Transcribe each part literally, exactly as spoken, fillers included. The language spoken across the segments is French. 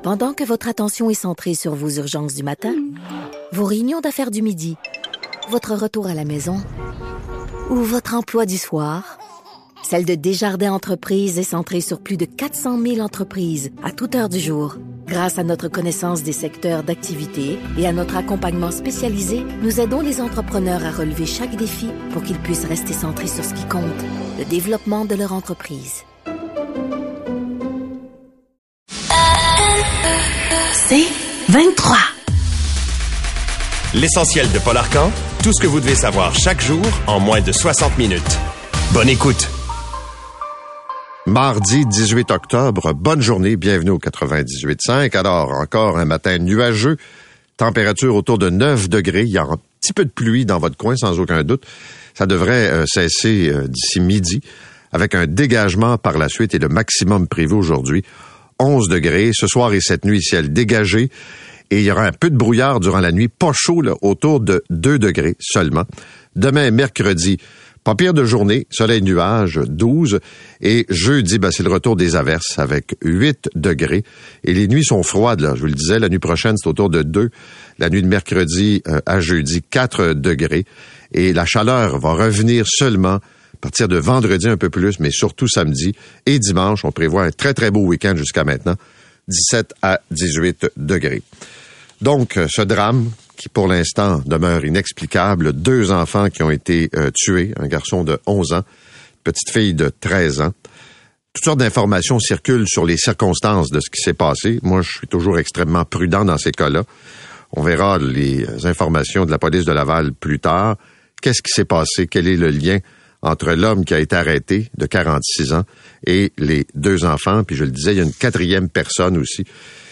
Pendant que votre attention est centrée sur vos urgences du matin, vos réunions d'affaires du midi, votre retour à la maison ou votre emploi du soir, celle de Desjardins Entreprises est centrée sur plus de quatre cent mille entreprises à toute heure du jour. Grâce à notre connaissance des secteurs d'activité et à notre accompagnement spécialisé, nous aidons les entrepreneurs à relever chaque défi pour qu'ils puissent rester centrés sur ce qui compte, le développement de leur entreprise. C'est vingt-trois. L'essentiel de Paul Arcand, tout ce que vous devez savoir chaque jour en moins de soixante minutes. Bonne écoute. Mardi dix-huit octobre, bonne journée, bienvenue au quatre-vingt-dix-huit virgule cinq. Alors, encore un matin nuageux, température autour de neuf degrés. Il y a un petit peu de pluie dans votre coin, sans aucun doute. Ça devrait euh, cesser euh, d'ici midi, avec un dégagement par la suite et le maximum prévu aujourd'hui. onze degrés, ce soir et cette nuit, ciel dégagé. Et il y aura un peu de brouillard durant la nuit, pas chaud, là, autour de deux degrés seulement. Demain, mercredi, pas pire de journée, soleil nuage, douze. Et jeudi, ben, c'est le retour des averses avec huit degrés. Et les nuits sont froides, là. Je vous le disais, la nuit prochaine, c'est autour de deux. La nuit de mercredi euh, à jeudi, quatre degrés. Et la chaleur va revenir seulement à partir de vendredi un peu plus, mais surtout samedi et dimanche. On prévoit un très, très beau week-end jusqu'à maintenant. dix-sept à dix-huit degrés. Donc, ce drame qui, pour l'instant, demeure inexplicable. Deux enfants qui ont été euh, tués, un garçon de onze ans, une petite fille de treize ans. Toutes sortes d'informations circulent sur les circonstances de ce qui s'est passé. Moi, je suis toujours extrêmement prudent dans ces cas-là. On verra les informations de la police de Laval plus tard. Qu'est-ce qui s'est passé? Quel est le lien entre l'homme qui a été arrêté, de quarante-six ans, et les deux enfants? Puis je le disais, il y a une quatrième personne aussi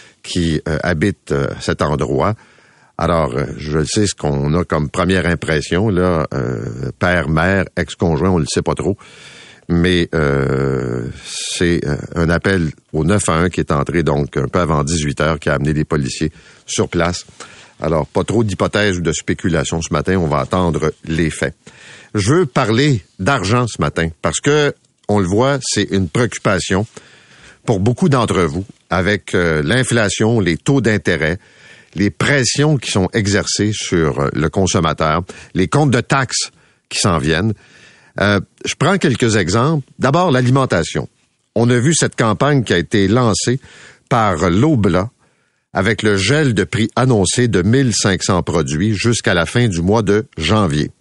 qui euh, habite euh, cet endroit. Alors, euh, je le sais, ce qu'on a comme première impression, là, euh, père, mère, ex-conjoint, on ne le sait pas trop, mais euh, c'est euh, un appel au neuf un un qui est entré, donc, un peu avant dix-huit heures, qui a amené les policiers sur place. Alors, pas trop d'hypothèses ou de spéculations ce matin, on va attendre les faits. Je veux parler d'argent ce matin, parce que, on le voit, c'est une préoccupation pour beaucoup d'entre vous, avec euh, l'inflation, les taux d'intérêt, les pressions qui sont exercées sur euh, le consommateur, les comptes de taxes qui s'en viennent. Euh, je prends quelques exemples. D'abord, l'alimentation. On a vu cette campagne qui a été lancée par l'Obla avec le gel de prix annoncé de mille cinq cents produits jusqu'à la fin du mois de janvier.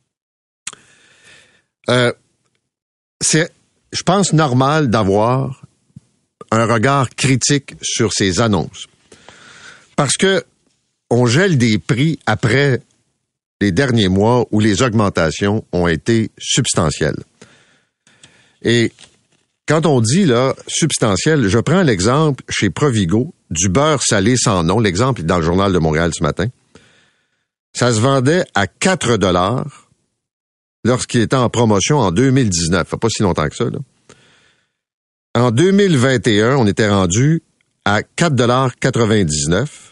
Euh, c'est, je pense, normal d'avoir un regard critique sur ces annonces. Parce que on gèle des prix après les derniers mois où les augmentations ont été substantielles. Et quand on dit, là, substantiel, je prends l'exemple chez Provigo du beurre salé sans nom. L'exemple est dans le Journal de Montréal ce matin. Ça se vendait à quatre dollars lorsqu'il était en promotion en deux mille dix-neuf. Ça fait pas si longtemps que ça, là. En deux mille vingt et un, on était rendu à quatre dollars quatre-vingt-dix-neuf.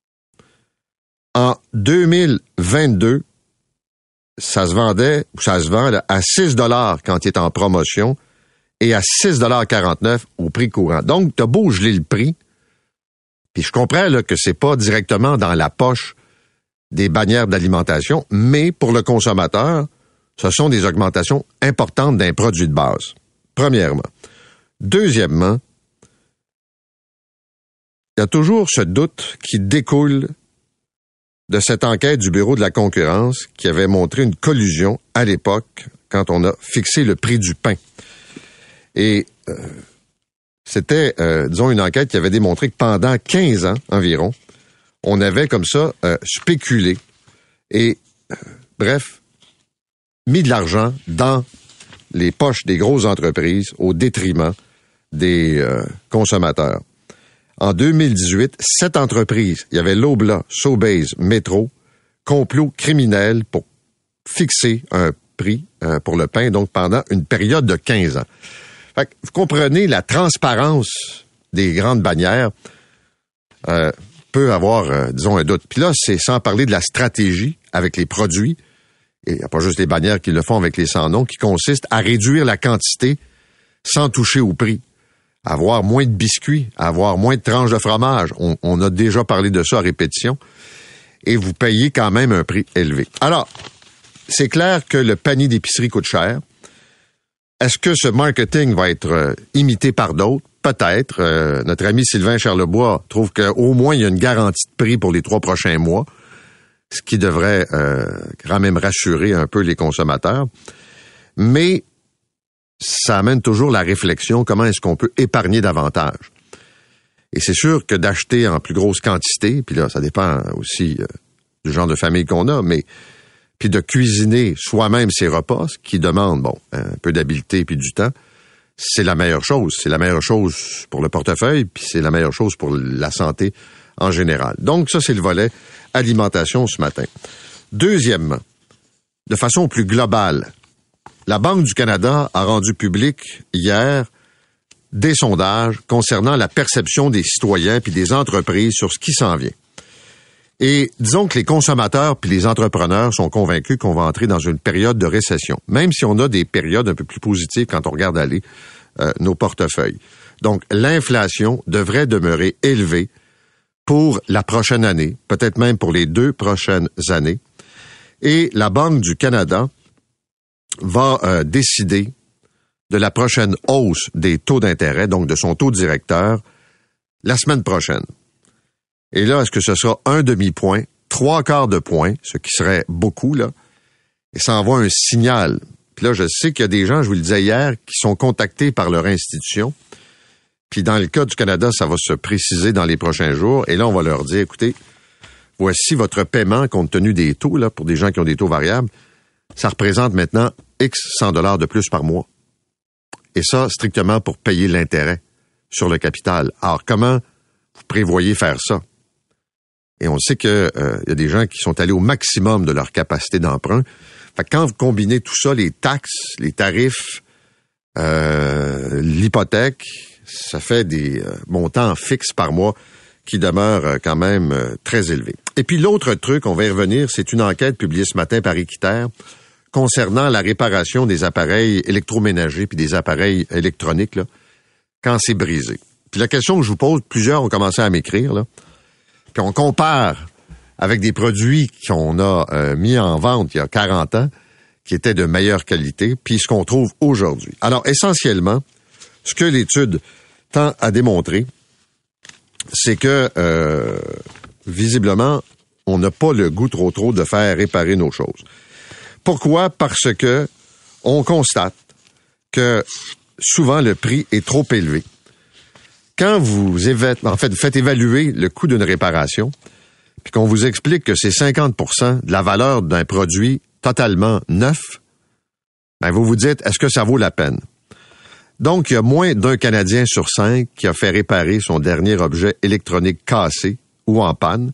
En deux mille vingt-deux, ça se vendait, ou ça se vend là, à six dollars quand il est en promotion et à six dollars quarante-neuf au prix courant. Donc, t'as beau geler le prix, puis je comprends là, que c'est pas directement dans la poche des bannières d'alimentation, mais pour le consommateur, ce sont des augmentations importantes d'un produit de base. Premièrement. Deuxièmement, il y a toujours ce doute qui découle de cette enquête du Bureau de la concurrence qui avait montré une collusion à l'époque quand on a fixé le prix du pain. Et euh, c'était, euh, disons, une enquête qui avait démontré que pendant quinze ans environ, on avait comme ça euh, spéculé et, euh, bref, mis de l'argent dans les poches des grosses entreprises au détriment des euh, consommateurs. En deux mille dix-huit, sept entreprises, il y avait Loblaw, Sobeys, Métro, complot criminel pour fixer un prix euh, pour le pain, donc pendant une période de quinze ans. Fait que vous comprenez, la transparence des grandes bannières euh, peut avoir, euh, disons, un doute. Puis là, c'est sans parler de la stratégie avec les produits, et il n'y a pas juste les bannières qui le font avec les sans-noms, qui consiste à réduire la quantité sans toucher au prix. avoir moins de biscuits, avoir moins de tranches de fromage. On, on a déjà parlé de ça à répétition. Et vous payez quand même un prix élevé. Alors, c'est clair que le panier d'épicerie coûte cher. Est-ce que ce marketing va être euh, imité par d'autres? Peut-être. Euh, notre ami Sylvain Charlebois trouve qu'au moins il y a une garantie de prix pour les trois prochains mois, ce qui devrait euh, quand même rassurer un peu les consommateurs. Mais ça amène toujours la réflexion, comment est-ce qu'on peut épargner davantage? Et c'est sûr que d'acheter en plus grosse quantité, puis là, ça dépend aussi euh, du genre de famille qu'on a, mais puis de cuisiner soi-même ses repas, ce qui demande, bon, un peu d'habileté puis du temps, c'est la meilleure chose. C'est la meilleure chose pour le portefeuille, puis c'est la meilleure chose pour la santé en général. Donc, ça, c'est le volet alimentation ce matin. Deuxièmement, de façon plus globale, la Banque du Canada a rendu public hier des sondages concernant la perception des citoyens puis des entreprises sur ce qui s'en vient. Et disons que les consommateurs puis les entrepreneurs sont convaincus qu'on va entrer dans une période de récession, même si on a des périodes un peu plus positives quand on regarde aller euh, nos portefeuilles. Donc, l'inflation devrait demeurer élevée pour la prochaine année, peut-être même pour les deux prochaines années. Et la Banque du Canada va euh, décider de la prochaine hausse des taux d'intérêt, donc de son taux directeur, la semaine prochaine. Et là, est-ce que ce sera un demi-point, trois quarts de point, ce qui serait beaucoup, là, et ça envoie un signal. Puis là, je sais qu'il y a des gens, je vous le disais hier, qui sont contactés par leur institution. Puis dans le cas du Canada, ça va se préciser dans les prochains jours. Et là, on va leur dire, écoutez, voici votre paiement compte tenu des taux, là, pour des gens qui ont des taux variables. Ça représente maintenant X cent dollars de plus par mois. Et ça, strictement pour payer l'intérêt sur le capital. Alors, comment vous prévoyez faire ça? Et on sait que euh, y a des gens qui sont allés au maximum de leur capacité d'emprunt. Fait que quand vous combinez tout ça, les taxes, les tarifs, euh, l'hypothèque, ça fait des euh, montants fixes par mois qui demeurent euh, quand même euh, très élevés. Et puis l'autre truc, on va y revenir, c'est une enquête publiée ce matin par Équiterre concernant la réparation des appareils électroménagers puis des appareils électroniques là, quand c'est brisé. Puis la question que je vous pose, plusieurs ont commencé à m'écrire, là. Puis on compare avec des produits qu'on a euh, mis en vente il y a quarante ans, qui étaient de meilleure qualité, puis ce qu'on trouve aujourd'hui. Alors, essentiellement, ce que l'étude tend à démontrer, c'est que, euh, visiblement, on n'a pas le goût trop trop de faire réparer nos choses. Pourquoi? Parce que on constate que souvent le prix est trop élevé. Quand vous éva- en fait, faites évaluer le coût d'une réparation, puis qu'on vous explique que c'est cinquante pour cent de la valeur d'un produit totalement neuf, ben vous vous dites, est-ce que ça vaut la peine? Donc, il y a moins d'un Canadien sur cinq qui a fait réparer son dernier objet électronique cassé ou en panne.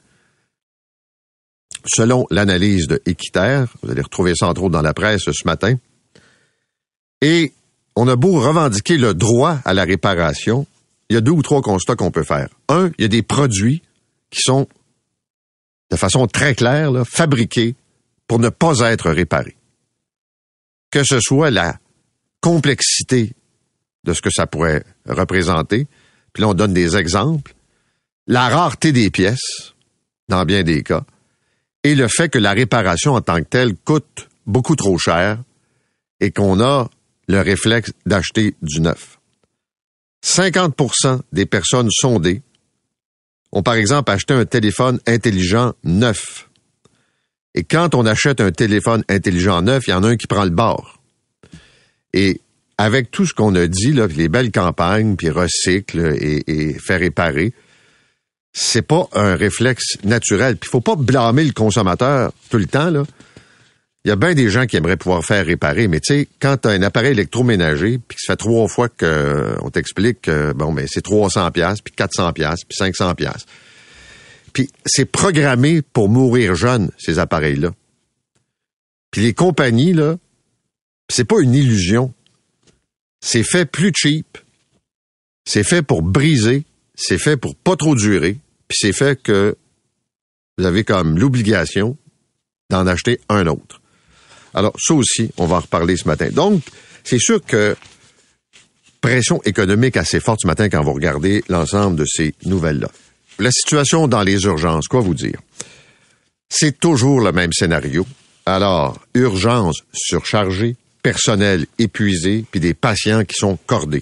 Selon l'analyse de Équiterre, vous allez retrouver ça entre autres dans la presse ce matin, et on a beau revendiquer le droit à la réparation, il y a deux ou trois constats qu'on peut faire. Un, il y a des produits qui sont, de façon très claire, là, fabriqués pour ne pas être réparés. Que ce soit la complexité de ce que ça pourrait représenter, puis là on donne des exemples, la rareté des pièces, dans bien des cas, et le fait que la réparation en tant que telle coûte beaucoup trop cher et qu'on a le réflexe d'acheter du neuf. cinquante pour cent des personnes sondées ont par exemple acheté un téléphone intelligent neuf. Et quand on achète un téléphone intelligent neuf, il y en a un qui prend le bord. Et avec tout ce qu'on a dit, là, les belles campagnes, puis recycle et, et fait réparer, c'est pas un réflexe naturel. Puis il faut pas blâmer le consommateur tout le temps, là. Il y a bien des gens qui aimeraient pouvoir faire réparer, mais tu sais, quand tu as un appareil électroménager, puis que ça fait trois fois qu'on t'explique que bon, ben c'est trois cents piastres, puis quatre cents piastres, puis cinq cents piastres. Puis c'est programmé pour mourir jeune, ces appareils-là. Puis les compagnies, là, c'est pas une illusion. C'est fait plus cheap. C'est fait pour briser. C'est fait pour pas trop durer. Puis c'est fait que vous avez comme l'obligation d'en acheter un autre. Alors, ça aussi, on va en reparler ce matin. Donc, c'est sûr que pression économique assez forte ce matin quand vous regardez l'ensemble de ces nouvelles-là. La situation dans les urgences, quoi vous dire? C'est toujours le même scénario. Alors, urgences surchargées, personnel épuisé, puis des patients qui sont cordés.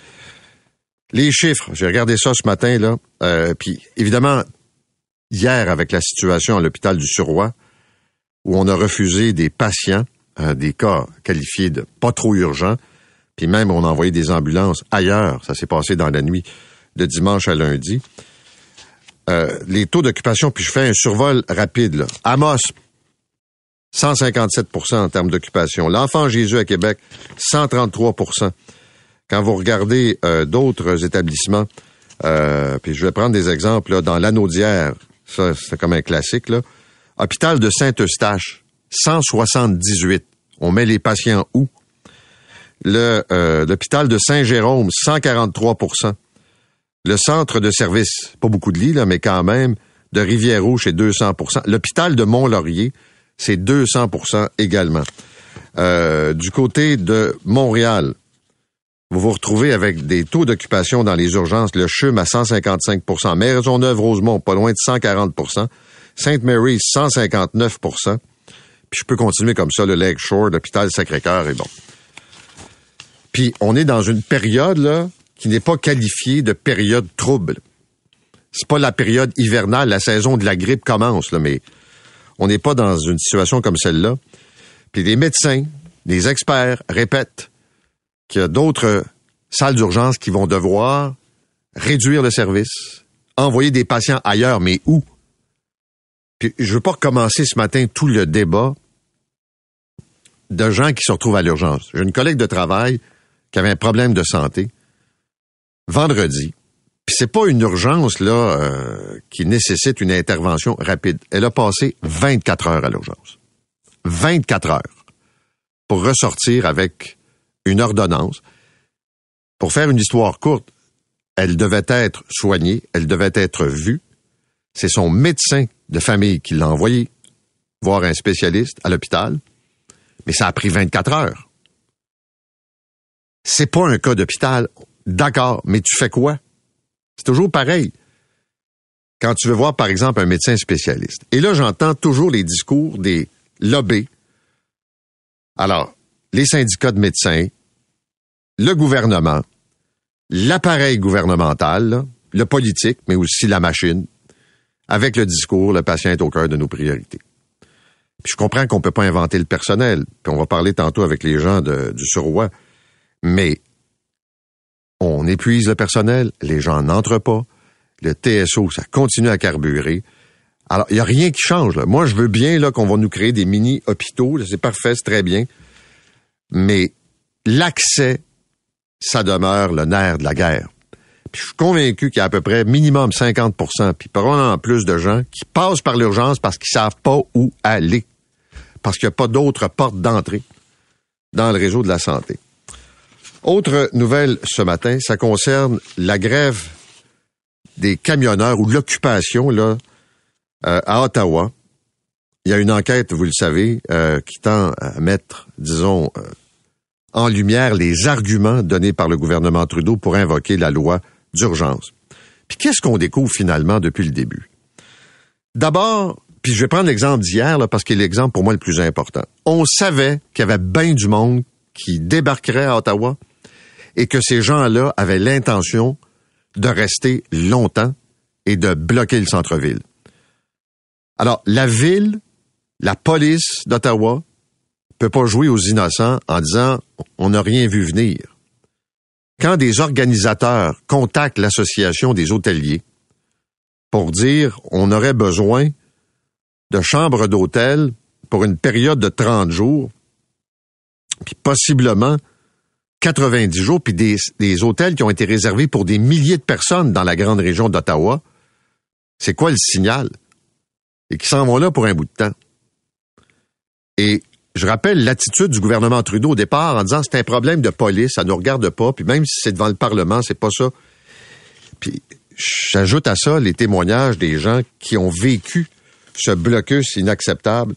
Les chiffres, j'ai regardé ça ce matin, là, euh, puis évidemment, hier, avec la situation à l'hôpital du Suroît, où on a refusé des patients, euh, des cas qualifiés de pas trop urgents, puis même on a envoyé des ambulances ailleurs, ça s'est passé dans la nuit de dimanche à lundi. Euh, les taux d'occupation, puis je fais un survol rapide, là. Amos, cent cinquante-sept pour cent en termes d'occupation. L'Enfant Jésus à Québec, cent trente-trois pour cent. Quand vous regardez euh, d'autres établissements, euh, puis je vais prendre des exemples, là, dans l'Anaudière, ça c'est comme un classique, là. Hôpital de Saint-Eustache, cent soixante-dix-huit. On met les patients où? Le, euh, l'hôpital de Saint-Jérôme, cent quarante-trois pour cent. Le centre de service, pas beaucoup de lits, là, mais quand même, de Rivière-Rouge, c'est deux cents pour cent. L'hôpital de Mont-Laurier, c'est deux cents pour cent également. Euh, du côté de Montréal, vous vous retrouvez avec des taux d'occupation dans les urgences, le C H U M à cent cinquante-cinq pour cent, Maisonneuve-Rosemont, pas loin de cent quarante pour cent, Sainte Mary's, cent cinquante-neuf pour cent, puis je peux continuer comme ça, le Lakeshore, l'hôpital Sacré-Cœur est bon. Puis on est dans une période, là, qui n'est pas qualifiée de période trouble. C'est pas la période hivernale, la saison de la grippe commence, là, mais on n'est pas dans une situation comme celle-là. Puis les médecins, les experts répètent qu'il y a d'autres salles d'urgence qui vont devoir réduire le service, envoyer des patients ailleurs, mais où? Puis je veux pas recommencer ce matin tout le débat de gens qui se retrouvent à l'urgence. J'ai une collègue de travail qui avait un problème de santé vendredi. Puis c'est pas une urgence là euh, qui nécessite une intervention rapide. Elle a passé vingt-quatre heures à l'urgence. vingt-quatre heures pour ressortir avec une ordonnance. Pour faire une histoire courte, elle devait être soignée, elle devait être vue. C'est son médecin de famille qui l'a envoyée voir un spécialiste à l'hôpital. Mais ça a pris vingt-quatre heures. C'est pas un cas d'hôpital. D'accord, mais tu fais quoi? C'est toujours pareil. Quand tu veux voir, par exemple, un médecin spécialiste. Et là, j'entends toujours les discours des lobbies. Alors, les syndicats de médecins, le gouvernement, l'appareil gouvernemental, là, le politique, mais aussi la machine, avec le discours, le patient est au cœur de nos priorités. Puis je comprends qu'on peut pas inventer le personnel, puis on va parler tantôt avec les gens de, du Suroît, mais on épuise le personnel, les gens n'entrent pas, le T S O, ça continue à carburer. Alors, il n'y a rien qui change, là. Moi, je veux bien là qu'on va nous créer des mini-hôpitaux, là, c'est parfait, c'est très bien, mais l'accès, ça demeure le nerf de la guerre. Puis je suis convaincu qu'il y a à peu près minimum cinquante pour cent, puis probablement plus de gens qui passent par l'urgence parce qu'ils savent pas où aller, parce qu'il n'y a pas d'autre porte d'entrée dans le réseau de la santé. Autre nouvelle ce matin, ça concerne la grève des camionneurs ou l'occupation là euh, à Ottawa. Il y a une enquête, vous le savez, euh, qui tend à mettre, disons, euh, en lumière les arguments donnés par le gouvernement Trudeau pour invoquer la loi d'urgence. Puis qu'est-ce qu'on découvre finalement depuis le début? D'abord, puis je vais prendre l'exemple d'hier là, parce qu'il est l'exemple pour moi le plus important. On savait qu'il y avait bien du monde qui débarquerait à Ottawa et que ces gens-là avaient l'intention de rester longtemps et de bloquer le centre-ville. Alors, la ville, la police d'Ottawa peut pas jouer aux innocents en disant « on n'a rien vu venir ». Quand des organisateurs contactent l'association des hôteliers pour dire « on aurait besoin de chambres d'hôtel pour une période de trente jours », puis possiblement quatre-vingt-dix jours, puis des, des hôtels qui ont été réservés pour des milliers de personnes dans la grande région d'Ottawa, c'est quoi le signal? Et qui s'en vont là pour un bout de temps. Et je rappelle l'attitude du gouvernement Trudeau au départ en disant c'est un problème de police, ça ne nous regarde pas, puis même si c'est devant le Parlement, c'est pas ça. Puis j'ajoute à ça les témoignages des gens qui ont vécu ce blocus inacceptable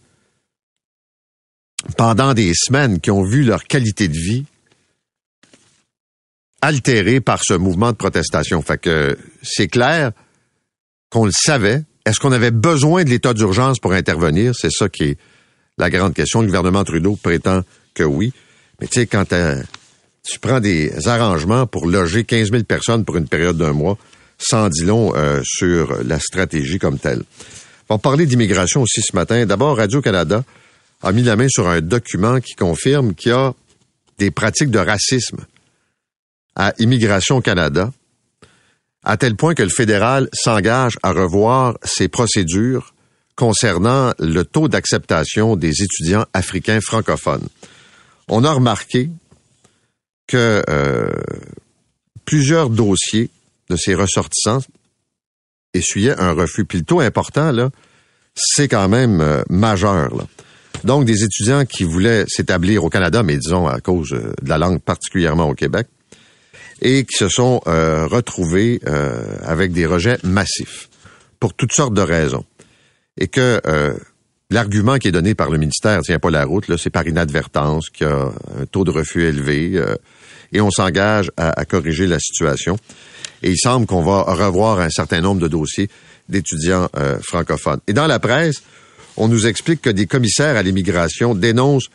pendant des semaines, qui ont vu leur qualité de vie altérés par ce mouvement de protestation. Fait que c'est clair qu'on le savait. Est-ce qu'on avait besoin de l'état d'urgence pour intervenir? C'est ça qui est la grande question. Le gouvernement Trudeau prétend que oui. Mais tu sais, quand tu prends des arrangements pour loger quinze mille personnes pour une période d'un mois, sans dit long euh, sur la stratégie comme telle. On va parler d'immigration aussi ce matin. D'abord, Radio-Canada a mis la main sur un document qui confirme qu'il y a des pratiques de racisme à Immigration Canada, à tel point que le fédéral s'engage à revoir ses procédures concernant le taux d'acceptation des étudiants africains francophones. On a remarqué que euh, plusieurs dossiers de ces ressortissants essuyaient un refus. Puis le taux important, là, c'est quand même euh, majeur, là. Donc, des étudiants qui voulaient s'établir au Canada, mais disons à cause de la langue particulièrement au Québec, et qui se sont euh, retrouvés euh, avec des rejets massifs, pour toutes sortes de raisons. Et que euh, l'argument qui est donné par le ministère tient pas la route, là, c'est par inadvertance qu'il y a un taux de refus élevé, euh, et on s'engage à, à corriger la situation. Et il semble qu'on va revoir un certain nombre de dossiers d'étudiants euh, francophones. Et dans la presse, on nous explique que des commissaires à l'immigration dénoncent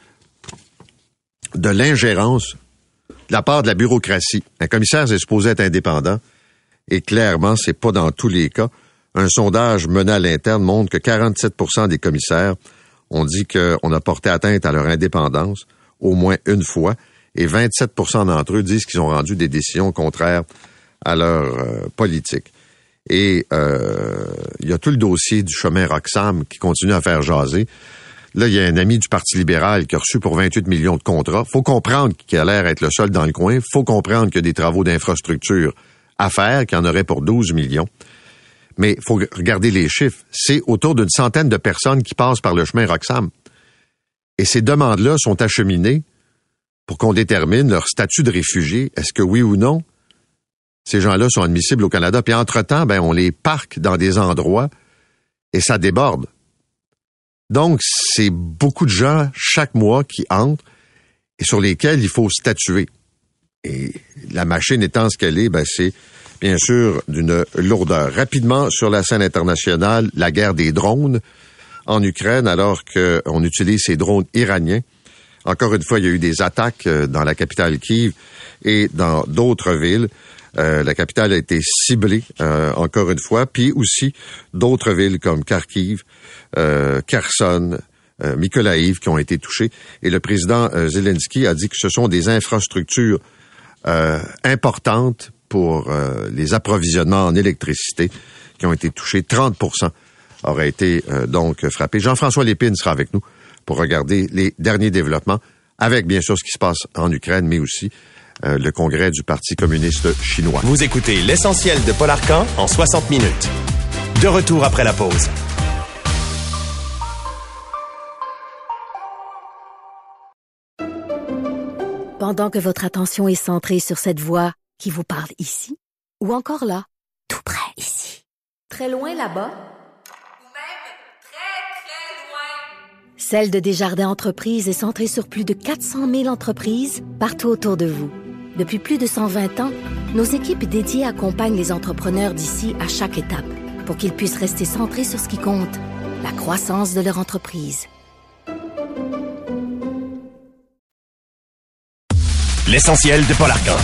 de l'ingérence de la part de la bureaucratie. Un commissaire est supposé être indépendant et clairement, c'est pas dans tous les cas. Un sondage mené à l'interne montre que quarante-sept pour cent des commissaires ont dit qu'on a porté atteinte à leur indépendance au moins une fois et vingt-sept pour cent d'entre eux disent qu'ils ont rendu des décisions contraires à leur euh, politique. Et euh, il y a tout le dossier du chemin Roxham qui continue à faire jaser. Là, il y a un ami du Parti libéral qui a reçu pour vingt-huit millions de contrats. Faut comprendre qu'il a l'air être le seul dans le coin. Faut comprendre qu'il y a des travaux d'infrastructure à faire, qu'il y en aurait pour douze millions. Mais il faut regarder les chiffres. C'est autour d'une centaine de personnes qui passent par le chemin Roxham. Et ces demandes-là sont acheminées pour qu'on détermine leur statut de réfugié. Est-ce que oui ou non, ces gens-là sont admissibles au Canada? Puis entre-temps, ben, on les parque dans des endroits et ça déborde. Donc, c'est beaucoup de gens chaque mois qui entrent et sur lesquels il faut statuer. Et la machine étant ce qu'elle est, ben, c'est bien sûr d'une lourdeur. Rapidement, sur la scène internationale, la guerre des drones en Ukraine, alors qu'on utilise ces drones iraniens. Encore une fois, il y a eu des attaques dans la capitale Kiev et dans d'autres villes. Euh, la capitale a été ciblée, euh, encore une fois, puis aussi d'autres villes comme Kharkiv, euh, Kherson, euh, Mykolaïv qui ont été touchées. Et le président euh, Zelensky a dit que ce sont des infrastructures euh, importantes pour euh, les approvisionnements en électricité qui ont été touchées. trente pour cent auraient été euh, donc frappés. Jean-François Lépine sera avec nous pour regarder les derniers développements, avec bien sûr ce qui se passe en Ukraine, mais aussi Euh, le congrès du Parti communiste chinois. Vous écoutez l'essentiel de Paul Arcand en soixante minutes. De retour après la pause. Pendant que votre attention est centrée sur cette voix qui vous parle ici, ou encore là, tout près ici, très loin là-bas, Ou même très, très loin. Celle de Desjardins Entreprises est centrée sur plus de quatre cent mille entreprises partout autour de vous. Depuis plus de cent vingt ans, nos équipes dédiées accompagnent les entrepreneurs d'ici à chaque étape pour qu'ils puissent rester centrés sur ce qui compte, la croissance de leur entreprise. L'essentiel de Paul Arcand.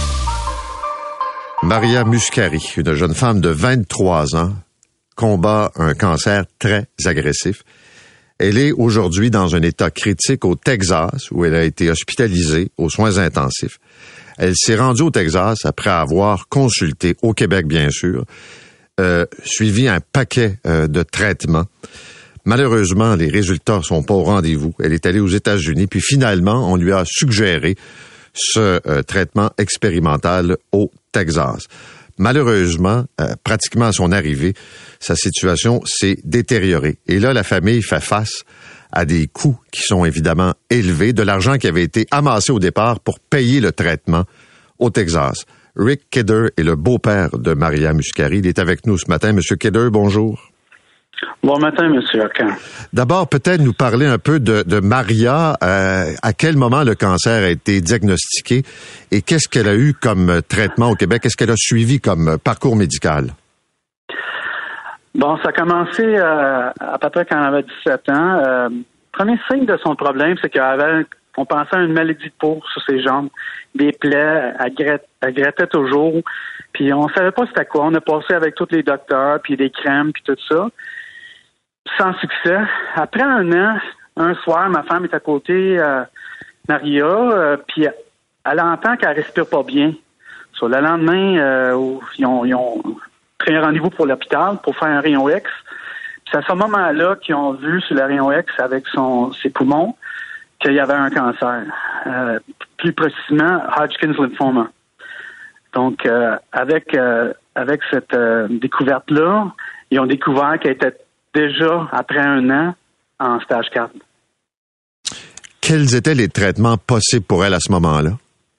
Maria Muscari, une jeune femme de vingt-trois ans, combat un cancer très agressif. Elle est aujourd'hui dans un état critique au Texas, où elle a été hospitalisée aux soins intensifs. Elle s'est rendue au Texas après avoir consulté, au Québec bien sûr, euh, suivi un paquet euh, de traitements. Malheureusement, les résultats sont pas au rendez-vous. Elle est allée aux États-Unis, puis finalement, on lui a suggéré ce euh, traitement expérimental au Texas. Malheureusement, euh, pratiquement à son arrivée, sa situation s'est détériorée. Et là, la famille fait face à des coûts qui sont évidemment élevés, de l'argent qui avait été amassé au départ pour payer le traitement au Texas. Rick Kidder est le beau-père de Maria Muscari. Il est avec nous ce matin. Monsieur Kidder, bonjour. Bon matin, M. Arcan. D'abord, peut-être nous parler un peu de, de Maria. Euh, à quel moment le cancer a été diagnostiqué et qu'est-ce qu'elle a eu comme traitement au Québec? Qu'est-ce qu'elle a suivi comme parcours médical? Bon, ça a commencé euh, à peu près quand elle avait dix-sept ans. Euh, premier signe de son problème, c'est qu'elle avait, on pensait à une maladie de peau sur ses jambes, des plaies, elle, gret, elle grattait toujours, puis on savait pas c'était quoi. On a passé avec tous les docteurs, puis des crèmes, puis tout ça, sans succès. Après un an, un soir, ma femme est à côté, euh, Maria, euh, puis elle entend qu'elle respire pas bien. Sur le lendemain, euh, ils ont, ils ont pris un rendez-vous pour l'hôpital pour faire un rayon X. Puis c'est à ce moment-là qu'ils ont vu sur le rayon X avec son ses poumons qu'il y avait un cancer. Euh, plus précisément, Hodgkin's lymphoma. Donc, euh, avec euh, avec cette euh, découverte-là, ils ont découvert qu'elle était déjà, après un an, en stage quatre. Quels étaient les traitements possibles pour elle à ce moment-là?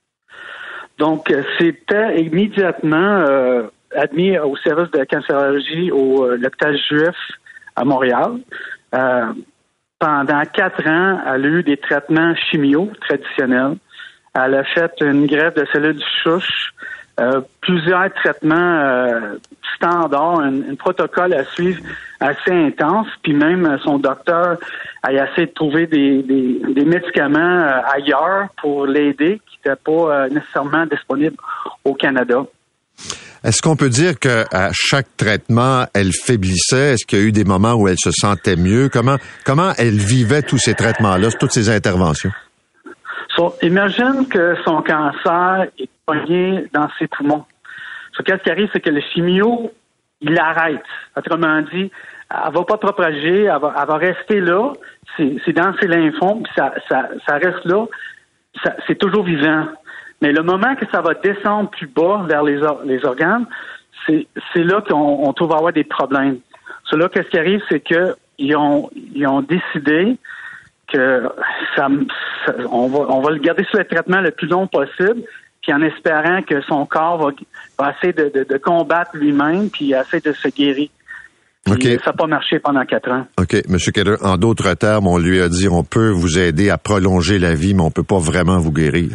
Donc, c'était immédiatement euh, admis au service de cancérologie au euh, l'hôpital Juif à Montréal. Euh, pendant quatre ans, elle a eu des traitements chimio traditionnels. Elle a fait une greffe de cellules souches, euh, plusieurs traitements euh, standards, un, un protocole à suivre assez intense, puis même son docteur a essayé de trouver des, des, des médicaments euh, ailleurs pour l'aider, qui n'étaient pas euh, nécessairement disponibles au Canada. Est-ce qu'on peut dire qu'à chaque traitement, elle faiblissait? Est-ce qu'il y a eu des moments où elle se sentait mieux? Comment comment elle vivait tous ces traitements-là, toutes ces interventions? So, imagine que son cancer est pogné dans ses poumons. So, qu'est-ce qui arrive, c'est que le chimio, il arrête. Autrement dit, elle va pas propager, elle va, elle va rester là. C'est, c'est dans ses lymphomes, puis ça, ça, ça reste là. Ça, c'est toujours vivant. Mais le moment que ça va descendre plus bas vers les, or- les organes, c'est, c'est là qu'on on trouve avoir des problèmes. So, là, qu'est-ce qui arrive, c'est que ils ont, ils ont décidé que ça, ça on va, on va le garder sous le traitement le plus long possible, puis en espérant que son corps va, va essayer de, de, de combattre lui-même, puis essayer de se guérir. Okay. Ça n'a pas marché pendant quatre ans. OK. M. Keller, en d'autres termes, on lui a dit on peut vous aider à prolonger la vie, mais on peut pas vraiment vous guérir.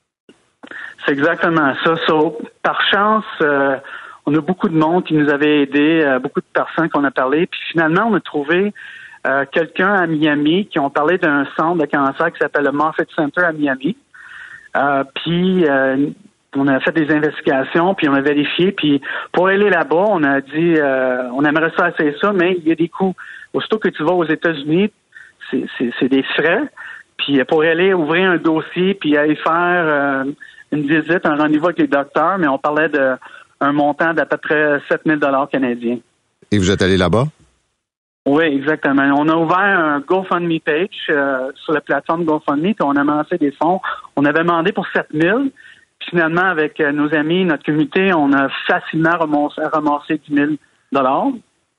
C'est exactement ça. So, par chance, euh, on a beaucoup de monde qui nous avait aidés, euh, beaucoup de personnes qu'on a parlé, puis finalement, on a trouvé euh, quelqu'un à Miami qui ont parlé d'un centre de cancer qui s'appelle le Moffitt Center à Miami. Euh, puis euh, on a fait des investigations, puis on a vérifié, puis pour aller là-bas, on a dit euh, on aimerait ça essayer ça, mais il y a des coûts. Aussitôt que tu vas aux États-Unis, c'est, c'est, c'est des frais. Puis pour aller ouvrir un dossier, puis aller faire euh, une visite, un rendez-vous avec les docteurs, mais on parlait de un montant d'à peu près sept mille dollars canadiens. Et vous êtes allé là-bas? Oui, exactement. On a ouvert un GoFundMe page euh, sur la plateforme GoFundMe, puis on a amassé des fonds. On avait demandé pour sept mille. Puis finalement, avec euh, nos amis, notre communauté, on a facilement ramassé, ramassé dix mille dollars.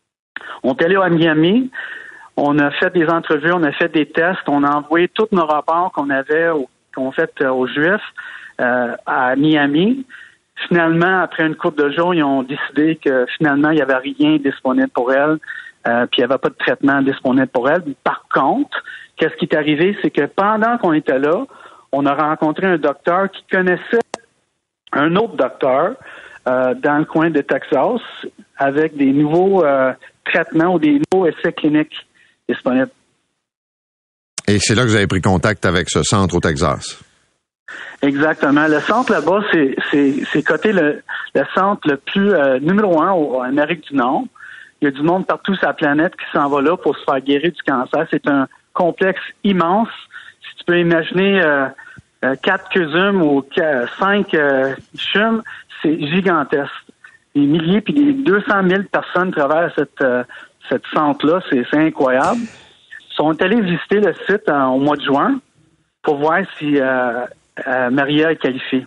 On est allé à Miami. On a fait des entrevues, on a fait des tests. On a envoyé tous nos rapports qu'on avait, au, qu'on fait euh, aux Juifs euh, à Miami. Finalement, après une couple de jours, ils ont décidé que finalement, il n'y avait rien disponible pour elle. Euh, puis il n'y avait pas de traitement disponible pour elle. Par contre, qu'est-ce qui est arrivé, c'est que pendant qu'on était là, on a rencontré un docteur qui connaissait un autre docteur euh, dans le coin de Texas avec des nouveaux euh, traitements ou des nouveaux essais cliniques disponibles. Et c'est là que vous avez pris contact avec ce centre au Texas? Exactement. Le centre là-bas, c'est, c'est, c'est coté le, le centre le plus euh, numéro un au, en Amérique du Nord. Il y a du monde partout sur la planète qui s'en va là pour se faire guérir du cancer. C'est un complexe immense. Si tu peux imaginer euh, euh, quatre CUSUM ou quatre, cinq euh, CHUM, c'est gigantesque. Des milliers puis des deux cent mille personnes travaillent à cette, euh, cette centre-là. C'est, c'est incroyable. Ils sont allés visiter le site en, au mois de juin pour voir si euh, euh, Maria est qualifiée.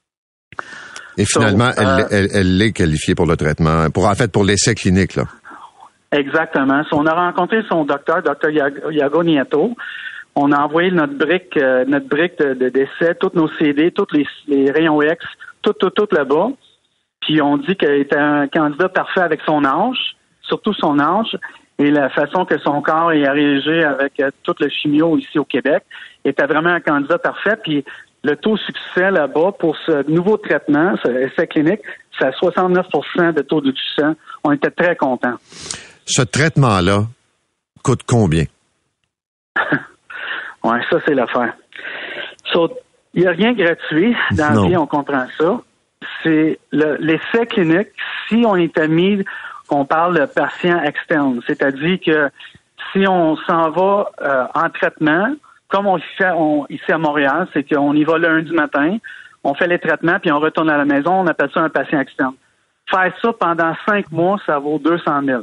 Et finalement, so, euh, elle, elle, elle l'est qualifiée pour le traitement, pour en fait pour l'essai clinique, là. Exactement. So, on a rencontré son docteur, docteur Iago Nieto. On a envoyé notre brique, euh, notre brique de, de d'essai, tous nos C D, tous les, les rayons X, tout, tout, tout là-bas. Puis on dit qu'elle était un candidat parfait avec son âge, surtout son âge, et la façon que son corps est réagi avec euh, tout le chimio ici au Québec, était vraiment un candidat parfait. Puis le taux de succès là-bas pour ce nouveau traitement, ce essai clinique, c'est à soixante-neuf pour cent de taux de succès. On était très contents. Ce traitement-là coûte combien? Oui, ça, c'est l'affaire. So, il n'y a rien de gratuit dans Non. la vie, on comprend ça. C'est le, l'essai clinique, si on est admis, qu'on parle de patient externe, c'est-à-dire que si on s'en va euh, en traitement, comme on fait on, ici à Montréal, c'est qu'on y va lundi matin, on fait les traitements, puis on retourne à la maison, on appelle ça un patient externe. Faire ça pendant cinq mois, ça vaut deux cent mille.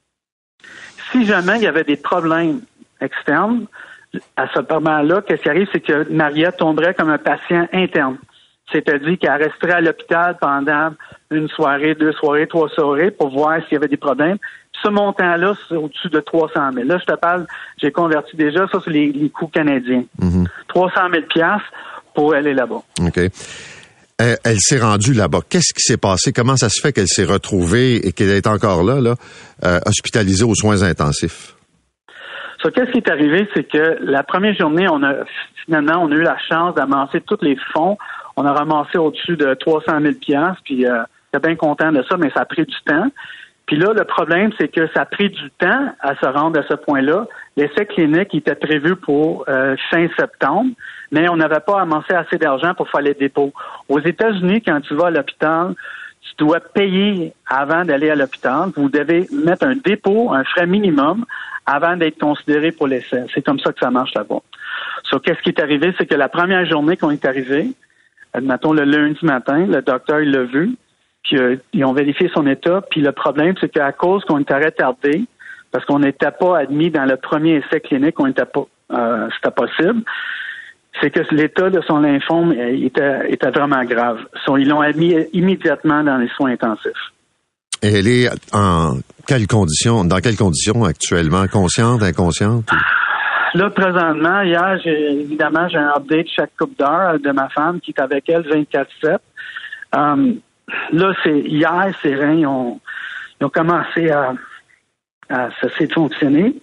Si jamais il y avait des problèmes externes, à ce moment-là, qu'est-ce qui arrive, c'est que Maria tomberait comme un patient interne. C'est-à-dire qu'elle resterait à l'hôpital pendant une soirée, deux soirées, trois soirées pour voir s'il y avait des problèmes. Puis ce montant-là, c'est au-dessus de trois cent mille. Là, je te parle, j'ai converti déjà, ça, c'est les, les coûts canadiens. Mm-hmm. trois cent mille piastres pour aller là-bas. OK. Elle, elle s'est rendue là-bas. Qu'est-ce qui s'est passé? Comment ça se fait qu'elle s'est retrouvée et qu'elle est encore là, là, euh, hospitalisée aux soins intensifs? So, qu'est-ce qui est arrivé, c'est que la première journée, on a finalement, on a eu la chance d'amasser tous les fonds. On a ramassé au-dessus de trois cent mille piastres, puis euh, j'étais bien content de ça, mais ça a pris du temps. Puis là, le problème, c'est que ça a pris du temps à se rendre à ce point-là. L'essai clinique était prévu pour euh, fin septembre, mais on n'avait pas amassé assez d'argent pour faire les dépôts. Aux États-Unis, quand tu vas à l'hôpital, tu dois payer avant d'aller à l'hôpital. Vous devez mettre un dépôt, un frais minimum, avant d'être considéré pour l'essai. C'est comme ça que ça marche là-bas. So, qu'est-ce qui est arrivé? C'est que la première journée qu'on est arrivé, admettons le lundi matin, le docteur, il l'a vu, puis euh, ils ont vérifié son état, puis le problème, c'est qu'à cause qu'on était retardé, parce qu'on n'était pas admis dans le premier essai clinique, on était pas, euh, c'était possible, c'est que l'état de son lymphome était, était vraiment grave. So, ils l'ont admis immédiatement dans les soins intensifs. Et elle est en quelles conditions, dans quelles conditions actuellement? Consciente, inconsciente? Là, présentement, hier, j'ai évidemment, j'ai un update chaque couple d'heures de ma femme qui est avec elle vingt-quatre sept. Um, là, c'est hier, ses reins ils ont, ils ont commencé à, à cesser de fonctionner.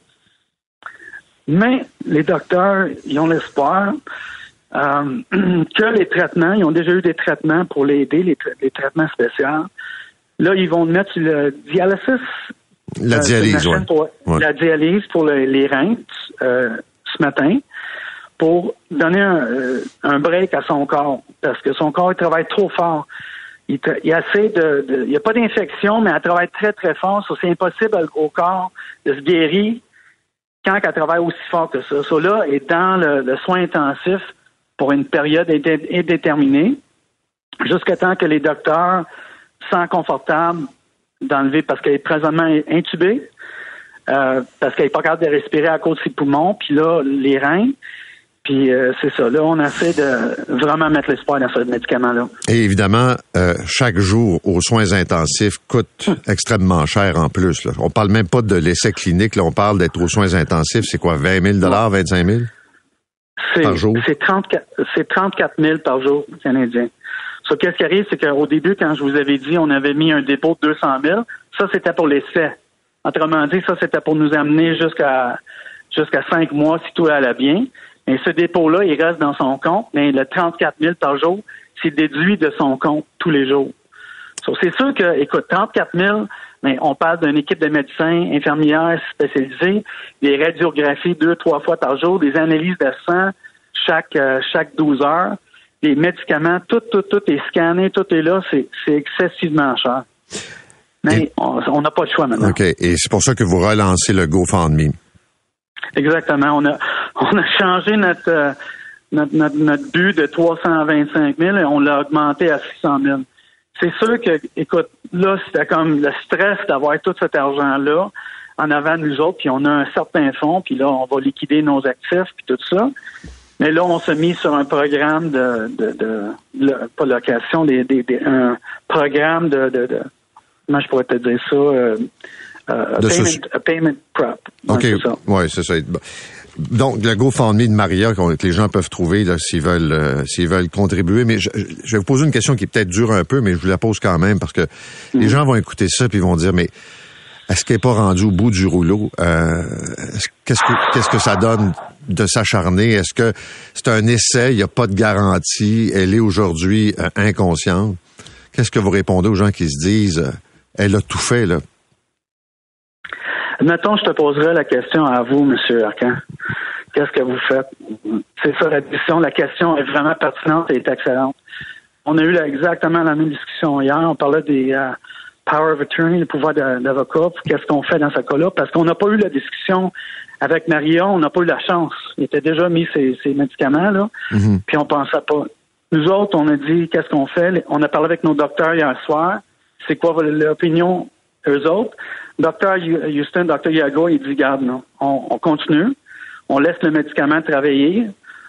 Mais les docteurs, ils ont l'espoir um, que les traitements, ils ont déjà eu des traitements pour l'aider, les, tra- les traitements spéciaux. Là, ils vont mettre le dialysis. La euh, dialyse, oui. Ouais. La dialyse pour le, les reins euh, ce matin pour donner un, euh, un break à son corps. Parce que son corps, il travaille trop fort. Il, tra- il essaie de, de... Il n'y a pas d'infection, mais elle travaille très, très fort. So, c'est impossible au corps de se guérir quand elle travaille aussi fort que ça. So, là, elle est dans le, le soin intensif pour une période indé- indéterminée jusqu'à temps que les docteurs sont confortables d'enlever parce qu'elle est présentement intubée, euh, parce qu'elle n'est pas capable de respirer à cause de ses poumons, puis là, les reins, puis euh, c'est ça. Là, on essaie de vraiment mettre l'espoir dans ce médicament-là. Et évidemment, euh, chaque jour aux soins intensifs coûte hum. extrêmement cher en plus. Là. On parle même pas de l'essai clinique, là, on parle d'être aux soins intensifs. C'est quoi, vingt mille dollars, vingt-cinq mille c'est, par jour? C'est trente-quatre, c'est trente-quatre mille par jour canadien. So, qu'est-ce qui arrive, c'est qu'au début, quand je vous avais dit, on avait mis un dépôt de deux cent mille, ça, c'était pour l'essai. Autrement dit, ça, c'était pour nous amener jusqu'à jusqu'à cinq mois si tout allait bien. Et ce dépôt-là, il reste dans son compte, mais le trente-quatre mille par jour, c'est déduit de son compte tous les jours. So, c'est sûr que, écoute, trente-quatre mille, mais on parle d'une équipe de médecins, infirmières spécialisées, des radiographies deux, trois fois par jour, des analyses de sang chaque euh, chaque douze heures. Les médicaments, tout, tout, tout est scanné, tout est là, c'est, c'est excessivement cher. Mais et, on n'a pas de choix maintenant. OK. Et c'est pour ça que vous relancez le GoFundMe. Exactement. On a, on a changé notre, euh, notre, notre, notre but de trois cent vingt-cinq mille et on l'a augmenté à six cent mille. C'est sûr que, écoute, là, c'était comme le stress d'avoir tout cet argent-là en avant de nous autres, puis on a un certain fonds, puis là, on va liquider nos actifs, puis tout ça. Mais là, on s'est mis sur un programme de, de, de, de pas location, des, des, des, un programme de, de, de, comment je pourrais te dire ça, euh, euh, de payment, so- payment prop. OK, ouais, c'est ça. Ouais, c'est ça. Donc, le GoFundMe de Maria, que les gens peuvent trouver là, s'ils veulent euh, s'ils veulent contribuer. Mais je, je vais vous poser une question qui est peut-être dure un peu, mais je vous la pose quand même parce que mm. les gens vont écouter ça puis vont dire, mais est-ce qu'elle n'est pas rendue au bout du rouleau? Euh, qu'est-ce que qu'est-ce que ça donne de s'acharner? Est-ce que c'est un essai, il n'y a pas de garantie, elle est aujourd'hui euh, inconsciente? Qu'est-ce que vous répondez aux gens qui se disent, euh, elle a tout fait, là? Mettons, je te poserai la question à vous, M. Arcan. Qu'est-ce que vous faites? C'est ça la question. La question est vraiment pertinente et est excellente. On a eu là, exactement la même discussion hier. On parlait des euh, power of attorney, le pouvoir d'avocat. Qu'est-ce qu'on fait dans ce cas-là? Parce qu'on n'a pas eu la discussion avec Maria, on n'a pas eu la chance. Il était déjà mis ses, ses médicaments, là, mm-hmm. Puis on pensait pas. Nous autres, on a dit, qu'est-ce qu'on fait? On a parlé avec nos docteurs hier soir. C'est quoi l'opinion, eux autres? Docteur Houston, Docteur Yago, il dit, garde, non, on, on continue. On laisse le médicament travailler.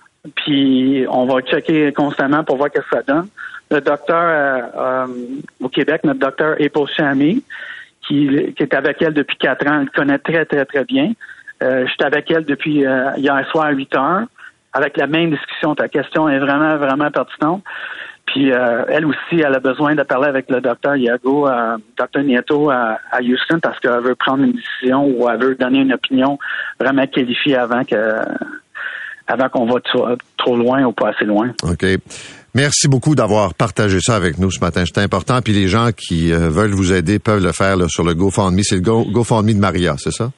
Puis on va checker constamment pour voir ce que ça donne. Le docteur euh, euh, au Québec, notre docteur April Chami, qui, qui est avec elle depuis quatre ans, elle le connaît très, très, très bien. Euh, J'étais avec elle depuis euh, hier soir à huit heures, avec la même discussion. Ta question est vraiment, vraiment pertinente. Puis euh, elle aussi, elle a besoin de parler avec le docteur Iago, euh, docteur Nieto à, à Houston, parce qu'elle veut prendre une décision ou elle veut donner une opinion vraiment qualifiée avant que avant qu'on va trop, trop loin ou pas assez loin. OK. Merci beaucoup d'avoir partagé ça avec nous ce matin. C'est important. Puis les gens qui euh, veulent vous aider peuvent le faire là, sur le GoFundMe. C'est le Go, GoFundMe de Maria, c'est ça?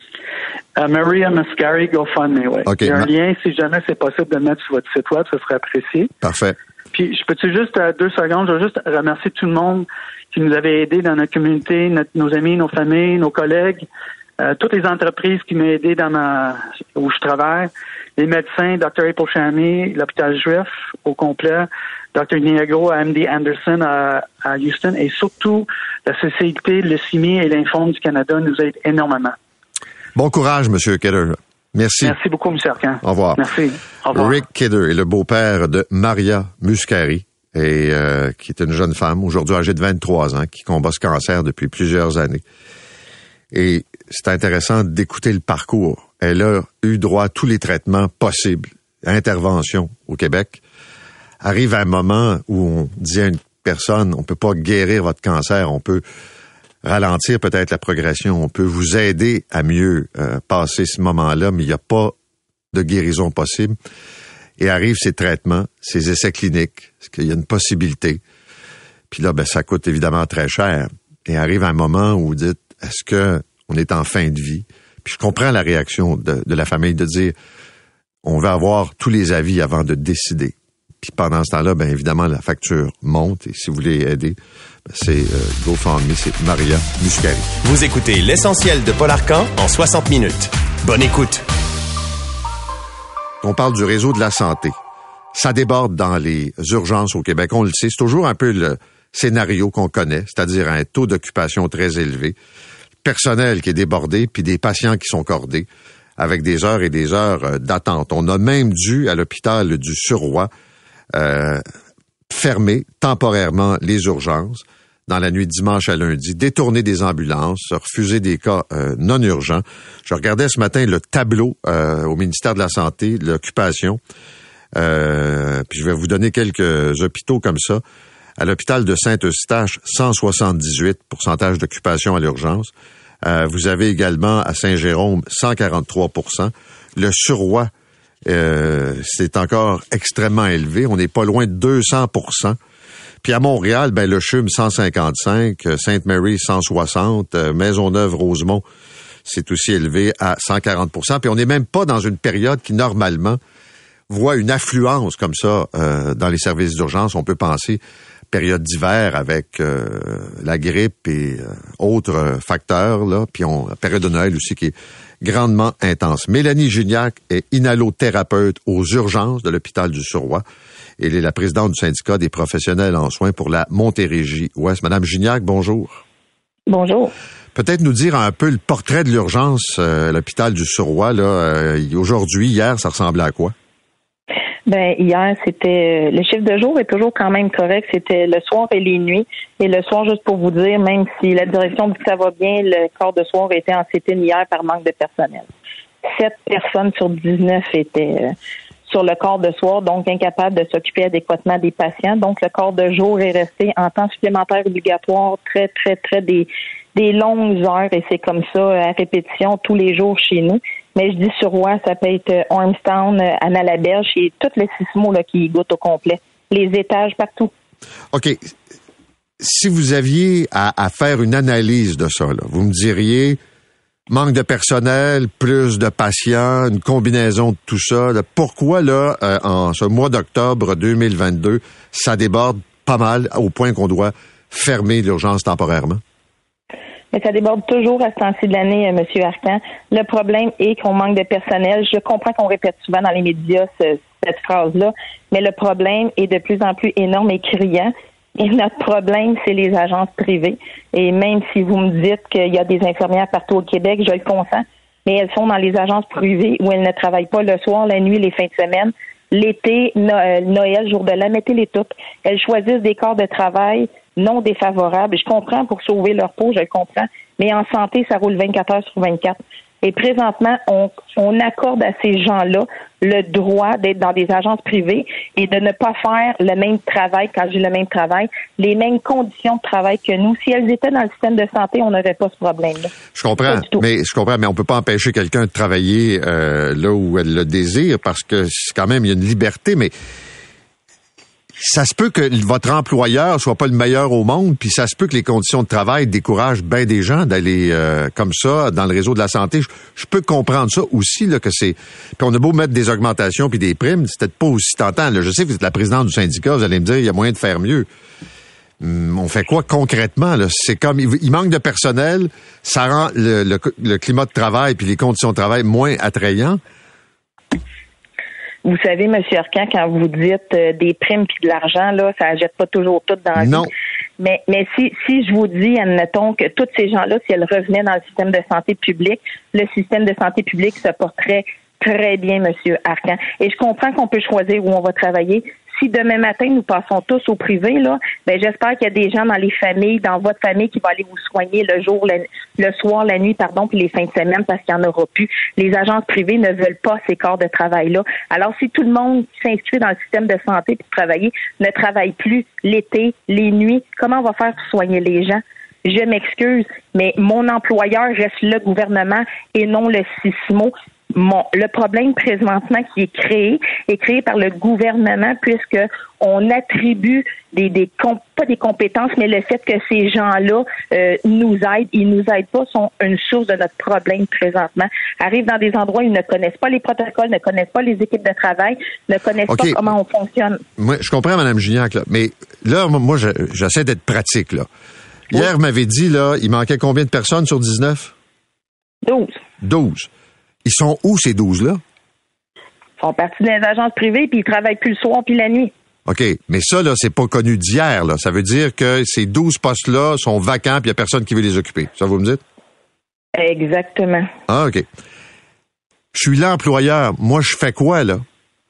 Uh, Maria Muscari, GoFundMe, oui. Okay. Il y a un lien, si jamais c'est possible de le mettre sur votre site web, ce serait apprécié. Parfait. Puis, je peux-tu juste, euh, deux secondes, je veux juste remercier tout le monde qui nous avait aidés dans notre communauté, notre, nos amis, nos familles, nos collègues, euh, toutes les entreprises qui m'ont aidé dans ma, où je travaille, les médecins, docteur April Chami, l'hôpital juif au complet, docteur Niago à M D Anderson à, à Houston, et surtout la Société, le C I M I et l'Informe du Canada nous aident énormément. Bon courage, M. Kidder. Merci. Merci beaucoup, M. Arcan. Au revoir. Merci. Au revoir. Rick Kidder est le beau-père de Maria Muscari, et, euh, qui est une jeune femme, aujourd'hui âgée de vingt-trois ans, qui combat ce cancer depuis plusieurs années. Et c'est intéressant d'écouter le parcours. Elle a eu droit à tous les traitements possibles, intervention au Québec. Arrive un moment où on dit à une personne, on peut pas guérir votre cancer, on peut ralentir peut-être la progression, on peut vous aider à mieux euh, passer ce moment-là, mais il n'y a pas de guérison possible. Et arrivent ces traitements, ces essais cliniques, parce qu'il y a une possibilité. Puis là, ben, ça coûte évidemment très cher. Et arrive un moment où vous dites, est-ce que on est en fin de vie? Puis je comprends la réaction de, de la famille de dire, on va avoir tous les avis avant de décider. Puis pendant ce temps-là, ben évidemment, la facture monte. Et si vous voulez aider, ben c'est euh, GoFundMe, c'est Maria Muscari. Vous écoutez l'essentiel de Paul Arcan en soixante minutes. Bonne écoute. On parle du réseau de la santé. Ça déborde dans les urgences au Québec. On le sait, c'est toujours un peu le scénario qu'on connaît, c'est-à-dire un taux d'occupation très élevé, personnel qui est débordé, puis des patients qui sont cordés, avec des heures et des heures d'attente. On a même dû, à l'hôpital du Surroi, euh, fermer temporairement les urgences dans la nuit de dimanche à lundi, détourner des ambulances, refuser des cas euh, non urgents. Je regardais ce matin le tableau euh, au ministère de la Santé, l'occupation, euh, puis je vais vous donner quelques hôpitaux comme ça. À l'hôpital de Saint-Eustache, cent soixante-dix-huit pourcentage d'occupation à l'urgence. Euh, vous avez également à Saint-Jérôme, cent quarante-trois pour cent. Le Surroi, euh, c'est encore extrêmement élevé. On n'est pas loin de deux cents pour cent. Puis à Montréal, ben le C H U M, cent cinquante-cinq, Sainte-Marie, cent soixante, Maisonneuve-Rosemont, c'est aussi élevé à cent quarante pour cent. Puis on n'est même pas dans une période qui, normalement, voit une affluence comme ça euh, dans les services d'urgence. On peut penser période d'hiver avec euh, la grippe et euh, autres facteurs, là, puis on période de Noël aussi qui est grandement intense. Mélanie Gignac est inhalothérapeute aux urgences de l'hôpital du Surroi. Elle est la présidente du syndicat des professionnels en soins pour la Montérégie-Ouest. Madame Gignac, bonjour. Bonjour. Peut-être nous dire un peu le portrait de l'urgence euh, à l'hôpital du Surroi, là, euh, aujourd'hui, hier, ça ressemblait à quoi? Ben hier, c'était le chiffre de jour est toujours quand même correct. C'était le soir et les nuits. Et le soir, juste pour vous dire, même si la direction dit que ça va bien, le quart de soir était en sit-in hier par manque de personnel. Sept personnes sur dix-neuf étaient euh, sur le quart de soir, donc incapables de s'occuper adéquatement des patients. Donc le quart de jour est resté en temps supplémentaire obligatoire, très, très, très des des longues heures et c'est comme ça à répétition tous les jours chez nous. Mais je dis sur Roy, ça peut être Ormstown, Anna-la-Berge et tout le Sismo là, qui goûte au complet. Les étages partout. OK. Si vous aviez à, à faire une analyse de ça, là, vous me diriez manque de personnel, plus de patients, une combinaison de tout ça. Là, pourquoi, là, euh, en ce mois d'octobre deux mille vingt-deux, ça déborde pas mal au point qu'on doit fermer l'urgence temporairement? Mais ça déborde toujours à ce temps-ci de l'année, M. Arcan. Le problème est qu'on manque de personnel. Je comprends qu'on répète souvent dans les médias ce, cette phrase-là, mais le problème est de plus en plus énorme et criant. Et notre problème, c'est les agences privées. Et même si vous me dites qu'il y a des infirmières partout au Québec, je le consens, mais elles sont dans les agences privées où elles ne travaillent pas le soir, la nuit, les fins de semaine. L'été, Noël, jour de l'an, mettez-les toutes. Elles choisissent des corps de travail non défavorables. Je comprends pour sauver leur peau, je le comprends, mais en santé, ça roule vingt-quatre heures sur vingt-quatre. Et présentement, on, on accorde à ces gens-là le droit d'être dans des agences privées et de ne pas faire le même travail, quand j'ai le même travail, les mêmes conditions de travail que nous. Si elles étaient dans le système de santé, on n'aurait pas ce problème-là. Je comprends, mais je comprends, mais on peut pas empêcher quelqu'un de travailler euh, là où elle le désire parce que c'est quand même, il y a une liberté, mais ça se peut que votre employeur soit pas le meilleur au monde, puis ça se peut que les conditions de travail découragent bien des gens d'aller euh, comme ça dans le réseau de la santé. Je, je peux comprendre ça aussi là que c'est. Puis on a beau mettre des augmentations puis des primes, c'est peut-être pas aussi tentant. Là, je sais que vous êtes la présidente du syndicat, vous allez me dire il y a moyen de faire mieux. Hum, on fait quoi concrètement là? C'est comme il, il manque de personnel, ça rend le, le, le climat de travail puis les conditions de travail moins attrayants. Vous savez, M. Arcan, quand vous dites euh, des primes puis de l'argent, là, ça jette pas toujours tout dans la Non. vie. Mais, mais si, si je vous dis, admettons, que tous ces gens-là, si elles revenaient dans le système de santé publique, le système de santé publique se porterait très bien, M. Arcan. Et je comprends qu'on peut choisir où on va travailler. Si demain matin, nous passons tous au privé, là, ben j'espère qu'il y a des gens dans les familles, dans votre famille, qui vont aller vous soigner le jour, le, le soir, la nuit, pardon, puis les fins de semaine, parce qu'il n'y en aura plus. Les agences privées ne veulent pas ces corps de travail-là. Alors, si tout le monde qui s'inscrit dans le système de santé pour travailler ne travaille plus l'été, les nuits, comment on va faire pour soigner les gens? Je m'excuse, mais mon employeur reste le gouvernement et non le Sismo. Mon, le problème présentement qui est créé est créé par le gouvernement puisque on attribue des, des pas des compétences, mais le fait que ces gens-là euh, nous aident, ils nous aident pas, sont une source de notre problème présentement. Arrivent dans des endroits où ils ne connaissent pas les protocoles, ne connaissent pas les équipes de travail, ne connaissent okay. pas comment on fonctionne. Moi, je comprends, Mme Gignac, là, mais là, moi, je, j'essaie d'être pratique, là. Hier, oui. Vous m'avez dit, là, il manquait combien de personnes sur dix-neuf? douze. douze. Ils sont où, ces douze-là? Ils font partie des agences privées, puis ils travaillent plus le soir puis la nuit. OK, mais ça, là, c'est pas connu d'hier, là. Ça veut dire que ces douze postes-là sont vacants puis il n'y a personne qui veut les occuper. Ça, vous me dites? Exactement. Ah, OK. Je suis l'employeur. Moi, je fais quoi, là?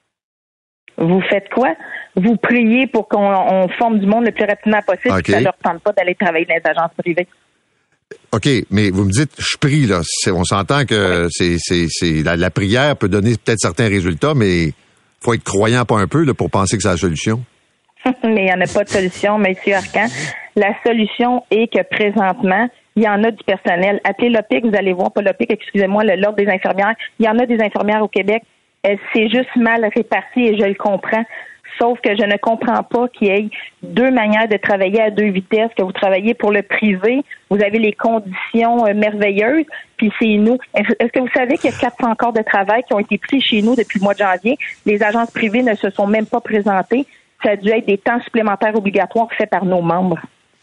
Vous faites quoi? Vous priez pour qu'on on forme du monde le plus rapidement possible, okay. Puis ça ne leur tente pas d'aller travailler dans les agences privées. OK, mais vous me dites, je prie, là. C'est, on s'entend que c'est, c'est, c'est la, la prière peut donner peut-être certains résultats, mais faut être croyant pas un peu là, pour penser que c'est la solution. Mais il n'y en a pas de solution, M. Arcan. La solution est que présentement, il y en a du personnel. Appelez l'O P I C, vous allez voir, pas l'O P I C, excusez-moi, le, l'Ordre des infirmières. Il y en a des infirmières au Québec. C'est juste mal réparti et je le comprends. Sauf que je ne comprends pas qu'il y ait deux manières de travailler à deux vitesses, que vous travaillez pour le privé, vous avez les conditions euh, merveilleuses, puis c'est nous. Est-ce que vous savez qu'il y a quatre cents corps de travail qui ont été pris chez nous depuis le mois de janvier? Les agences privées ne se sont même pas présentées. Ça a dû être des temps supplémentaires obligatoires faits par nos membres.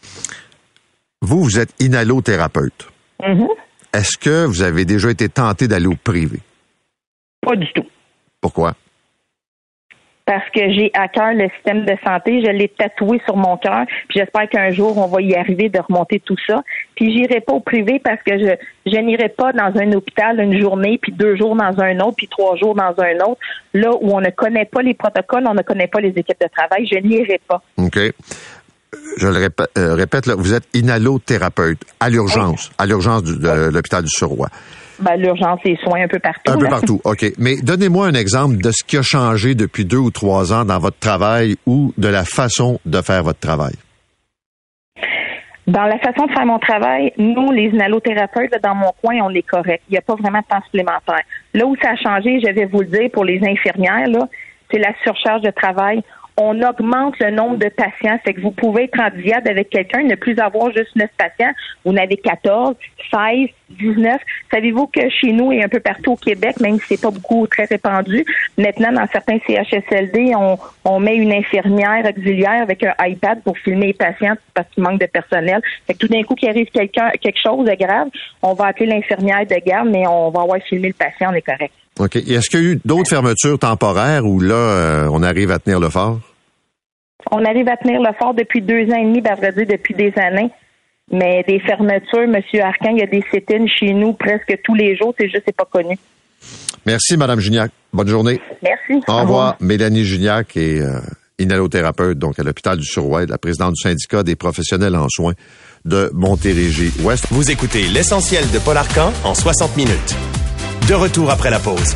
Vous, vous êtes inhalothérapeute. Mm-hmm. Est-ce que vous avez déjà été tenté d'aller au privé? Pas du tout. Pourquoi? Parce que j'ai à cœur le système de santé, je l'ai tatoué sur mon cœur, puis j'espère qu'un jour on va y arriver de remonter tout ça. Puis j'irai pas au privé parce que je je n'irai pas dans un hôpital une journée, puis deux jours dans un autre, puis trois jours dans un autre, là où on ne connaît pas les protocoles, on ne connaît pas les équipes de travail, je n'irai pas. OK. Je le répète, euh, répète là, vous êtes inhalothérapeute à l'urgence, oui. à l'urgence du, de oui. l'hôpital du Suroît. Ben, l'urgence, les soins un peu partout. Un peu là. partout, OK. Mais donnez-moi un exemple de ce qui a changé depuis deux ou trois ans dans votre travail ou de la façon de faire votre travail. Dans la façon de faire mon travail, nous, les inhalothérapeutes, là, dans mon coin, on est correct. Il n'y a pas vraiment de temps supplémentaire. Là où ça a changé, je vais vous le dire, pour les infirmières, là, c'est la surcharge de travail. On augmente le nombre de patients. Fait que vous pouvez être en diade avec quelqu'un, ne plus avoir juste neuf patients. Vous en avez quatorze, seize, dix-neuf. Savez-vous que chez nous et un peu partout au Québec, même si c'est pas beaucoup très répandu, maintenant, dans certains C H S L D, on, on met une infirmière auxiliaire avec un iPad pour filmer les patients parce qu'il manque de personnel. Fait que tout d'un coup, qu'il arrive quelqu'un, quelque chose de grave, on va appeler l'infirmière de garde, mais on va avoir filmé le patient, on est correct. OK. Et est-ce qu'il y a eu d'autres fermetures temporaires où là, euh, on arrive à tenir le fort? On arrive à tenir le fort depuis deux ans et demi, ben, à vrai dire, depuis des années. Mais des fermetures, M. Arcan, il y a des sit-ins chez nous presque tous les jours, c'est juste, c'est pas connu. Merci, Mme Gignac. Bonne journée. Merci. Au revoir. Au revoir. Mélanie Gignac est euh, inhalothérapeute, donc à l'hôpital du Suroît, la présidente du syndicat des professionnels en soins de Montérégie-Ouest. Vous écoutez l'essentiel de Paul Arcan en soixante minutes. De retour après la pause.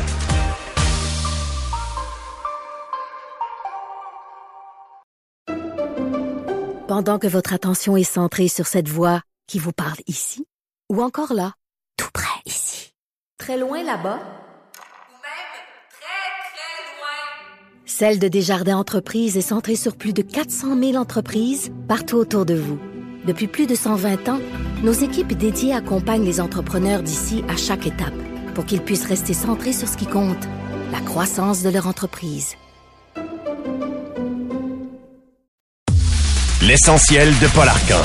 Pendant que votre attention est centrée sur cette voix qui vous parle ici, ou encore là, tout près ici, très loin là-bas, ou même très, très loin. Celle de Desjardins Entreprises est centrée sur plus de quatre cent mille entreprises partout autour de vous. Depuis plus de cent vingt ans, nos équipes dédiées accompagnent les entrepreneurs d'ici à chaque étape pour qu'ils puissent rester centrés sur ce qui compte, la croissance de leur entreprise. L'essentiel de Paul Arcan.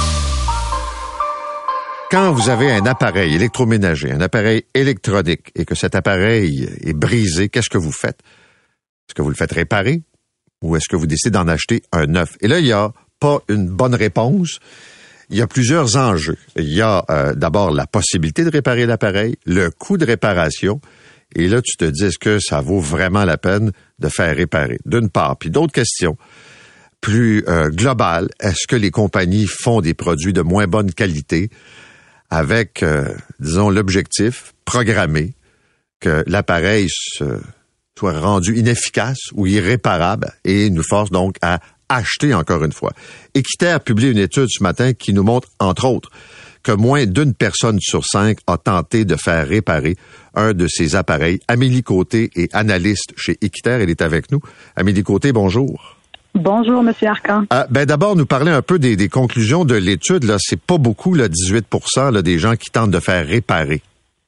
Quand vous avez un appareil électroménager, un appareil électronique, et que cet appareil est brisé, qu'est-ce que vous faites? Est-ce que vous le faites réparer ou est-ce que vous décidez d'en acheter un neuf? Et là, il n'y a pas une bonne réponse. Il y a plusieurs enjeux. Il y a euh, d'abord la possibilité de réparer l'appareil, le coût de réparation, et là, tu te dis, est-ce que ça vaut vraiment la peine de faire réparer? D'une part. Puis d'autres questions plus euh, globales. Est-ce que les compagnies font des produits de moins bonne qualité avec, euh, disons, l'objectif programmé que l'appareil se, soit rendu inefficace ou irréparable et nous force donc à acheter encore une fois? Équiterre a publié une étude ce matin qui nous montre, entre autres, que moins d'une personne sur cinq a tenté de faire réparer un de ces appareils. Amélie Côté est analyste chez Équiterre. Elle est avec nous. Amélie Côté, bonjour. Bonjour, M. Arcan. Euh, ben d'abord, nous parler un peu des, des conclusions de l'étude. Là, c'est pas beaucoup, là, dix-huit pour cent là, des gens qui tentent de faire réparer.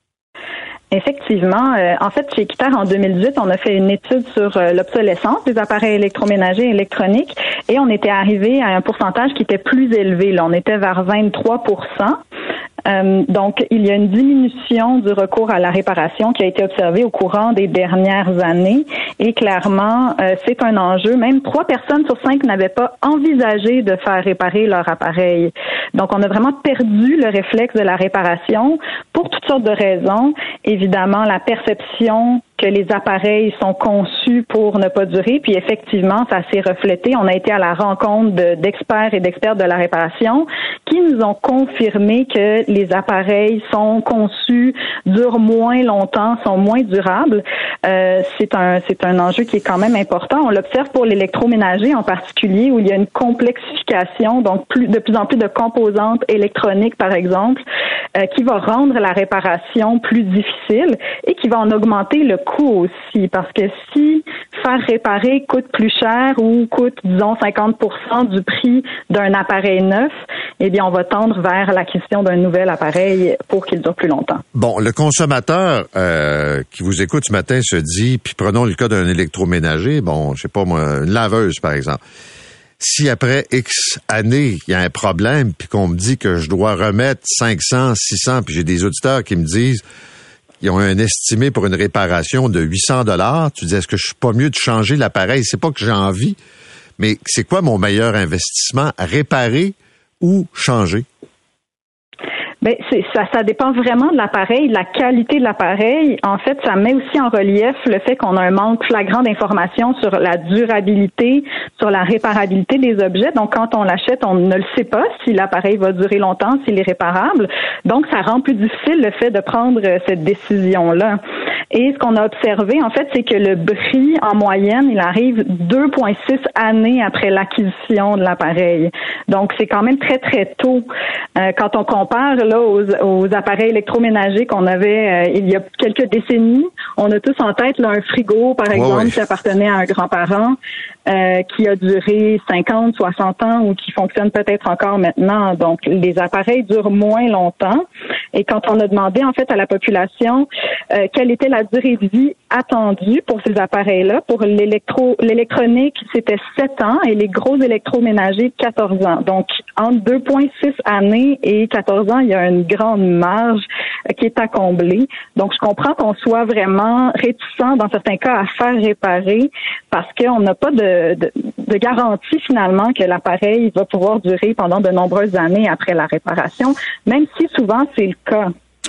Effectivement. Euh, en fait, chez Équiterre, en deux mille dix-huit, on a fait une étude sur euh, l'obsolescence des appareils électroménagers et électroniques et on était arrivé à un pourcentage qui était plus élevé. Là, on était vers vingt-trois pour cent. Euh, donc, il y a une diminution du recours à la réparation qui a été observée au courant des dernières années. Et clairement, euh, c'est un enjeu. Même trois personnes sur cinq n'avaient pas envisagé de faire réparer leur appareil. Donc, on a vraiment perdu le réflexe de la réparation pour toutes sortes de raisons. Évidemment, la perception que les appareils sont conçus pour ne pas durer. Puis effectivement, ça s'est reflété. On a été à la rencontre de, d'experts et d'expertes de la réparation qui nous ont confirmé que les appareils sont conçus, durent moins longtemps, sont moins durables. Euh, c'est un c'est un enjeu qui est quand même important. On l'observe pour l'électroménager en particulier, où il y a une complexification, donc plus de plus en plus de composantes électroniques, par exemple, euh, qui va rendre la réparation plus difficile et qui va en augmenter le coût aussi, parce que si faire réparer coûte plus cher ou coûte, disons, cinquante pour cent du prix d'un appareil neuf, eh bien, on va tendre vers l'acquisition d'un nouvel appareil pour qu'il dure plus longtemps. Bon, le consommateur euh, qui vous écoute ce matin se dit, puis prenons le cas d'un électroménager, bon, je sais pas moi, une laveuse, par exemple. Si après X années, il y a un problème, puis qu'on me dit que je dois remettre cinq cents, six cents, puis j'ai des auditeurs qui me disent ils ont un estimé pour une réparation de huit cents dollars. Tu dis, est-ce que je suis pas mieux de changer l'appareil? C'est pas que j'ai envie, mais c'est quoi mon meilleur investissement? Réparer ou changer? Ben, c'est, ça, ça dépend vraiment de l'appareil, de la qualité de l'appareil. En fait, ça met aussi en relief le fait qu'on a un manque flagrant d'informations sur la durabilité, sur la réparabilité des objets. Donc, quand on l'achète, on ne le sait pas si l'appareil va durer longtemps, s'il est réparable. Donc, ça rend plus difficile le fait de prendre cette décision-là. Et ce qu'on a observé, en fait, c'est que le bris, en moyenne, il arrive deux virgule six années après l'acquisition de l'appareil. Donc, c'est quand même très, très tôt. Euh, quand on compare là aux, aux appareils électroménagers qu'on avait euh, il y a quelques décennies, on a tous en tête là, un frigo, par exemple, oh oui. qui appartenait à un grand-parent, euh, qui a duré cinquante, soixante ans ou qui fonctionne peut-être encore maintenant. Donc, les appareils durent moins longtemps. Et quand on a demandé, en fait, à la population euh, quelle était la durée de vie attendue pour ces appareils-là, pour l'électro, l'électronique, c'était sept ans et les gros électroménagers, quatorze ans. Donc, entre deux virgule six années et quatorze ans, il y a une grande marge euh, qui est à combler. Donc, je comprends qu'on soit vraiment réticent, dans certains cas, à faire réparer parce qu'on n'a pas de, de, de garantie, finalement, que l'appareil va pouvoir durer pendant de nombreuses années après la réparation, même si souvent c'est le cas.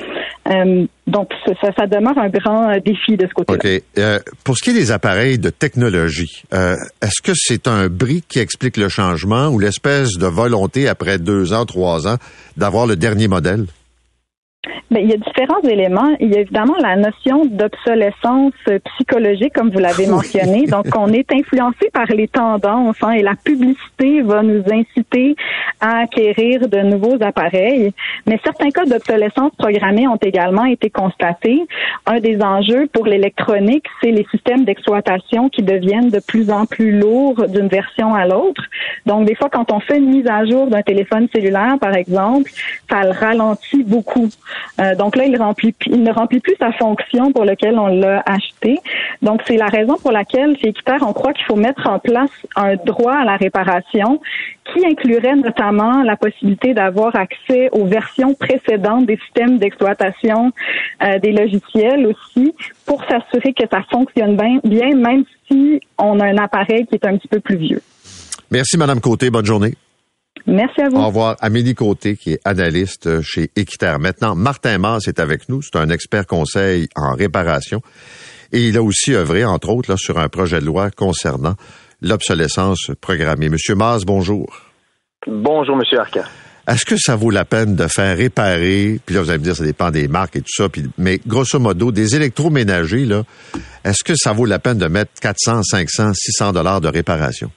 Euh, donc, ça, ça demeure un grand défi de ce côté-là. OK. Euh, pour ce qui est des appareils de technologie, euh, est-ce que c'est un bris qui explique le changement ou l'espèce de volonté, après deux ans, trois ans, d'avoir le dernier modèle? Bien, il y a différents éléments. Il y a évidemment la notion d'obsolescence psychologique, comme vous l'avez mentionné. Donc, on est influencé par les tendances hein, et la publicité va nous inciter à acquérir de nouveaux appareils. Mais certains cas d'obsolescence programmée ont également été constatés. Un des enjeux pour l'électronique, c'est les systèmes d'exploitation qui deviennent de plus en plus lourds d'une version à l'autre. Donc, des fois, quand on fait une mise à jour d'un téléphone cellulaire, par exemple, ça le ralentit beaucoup. Euh, donc là, il, remplit, il ne remplit plus sa fonction pour laquelle on l'a acheté. Donc, c'est la raison pour laquelle, chez Équiterre, on croit qu'il faut mettre en place un droit à la réparation qui inclurait notamment la possibilité d'avoir accès aux versions précédentes des systèmes d'exploitation euh, des logiciels aussi, pour s'assurer que ça fonctionne bien, bien, même si on a un appareil qui est un petit peu plus vieux. Merci, Madame Côté. Bonne journée. Merci à vous. Au revoir. Amélie Côté, qui est analyste chez Équiterre. Maintenant, Martin Masse est avec nous. C'est un expert conseil en réparation. Et il a aussi œuvré, entre autres, là, sur un projet de loi concernant l'obsolescence programmée. Monsieur Masse, bonjour. Bonjour, Monsieur Arcan. Est-ce que ça vaut la peine de faire réparer, puis là, vous allez me dire, ça dépend des marques et tout ça, puis, mais grosso modo, des électroménagers, là, est-ce que ça vaut la peine de mettre quatre cents, cinq cents, six cents dollars de réparation?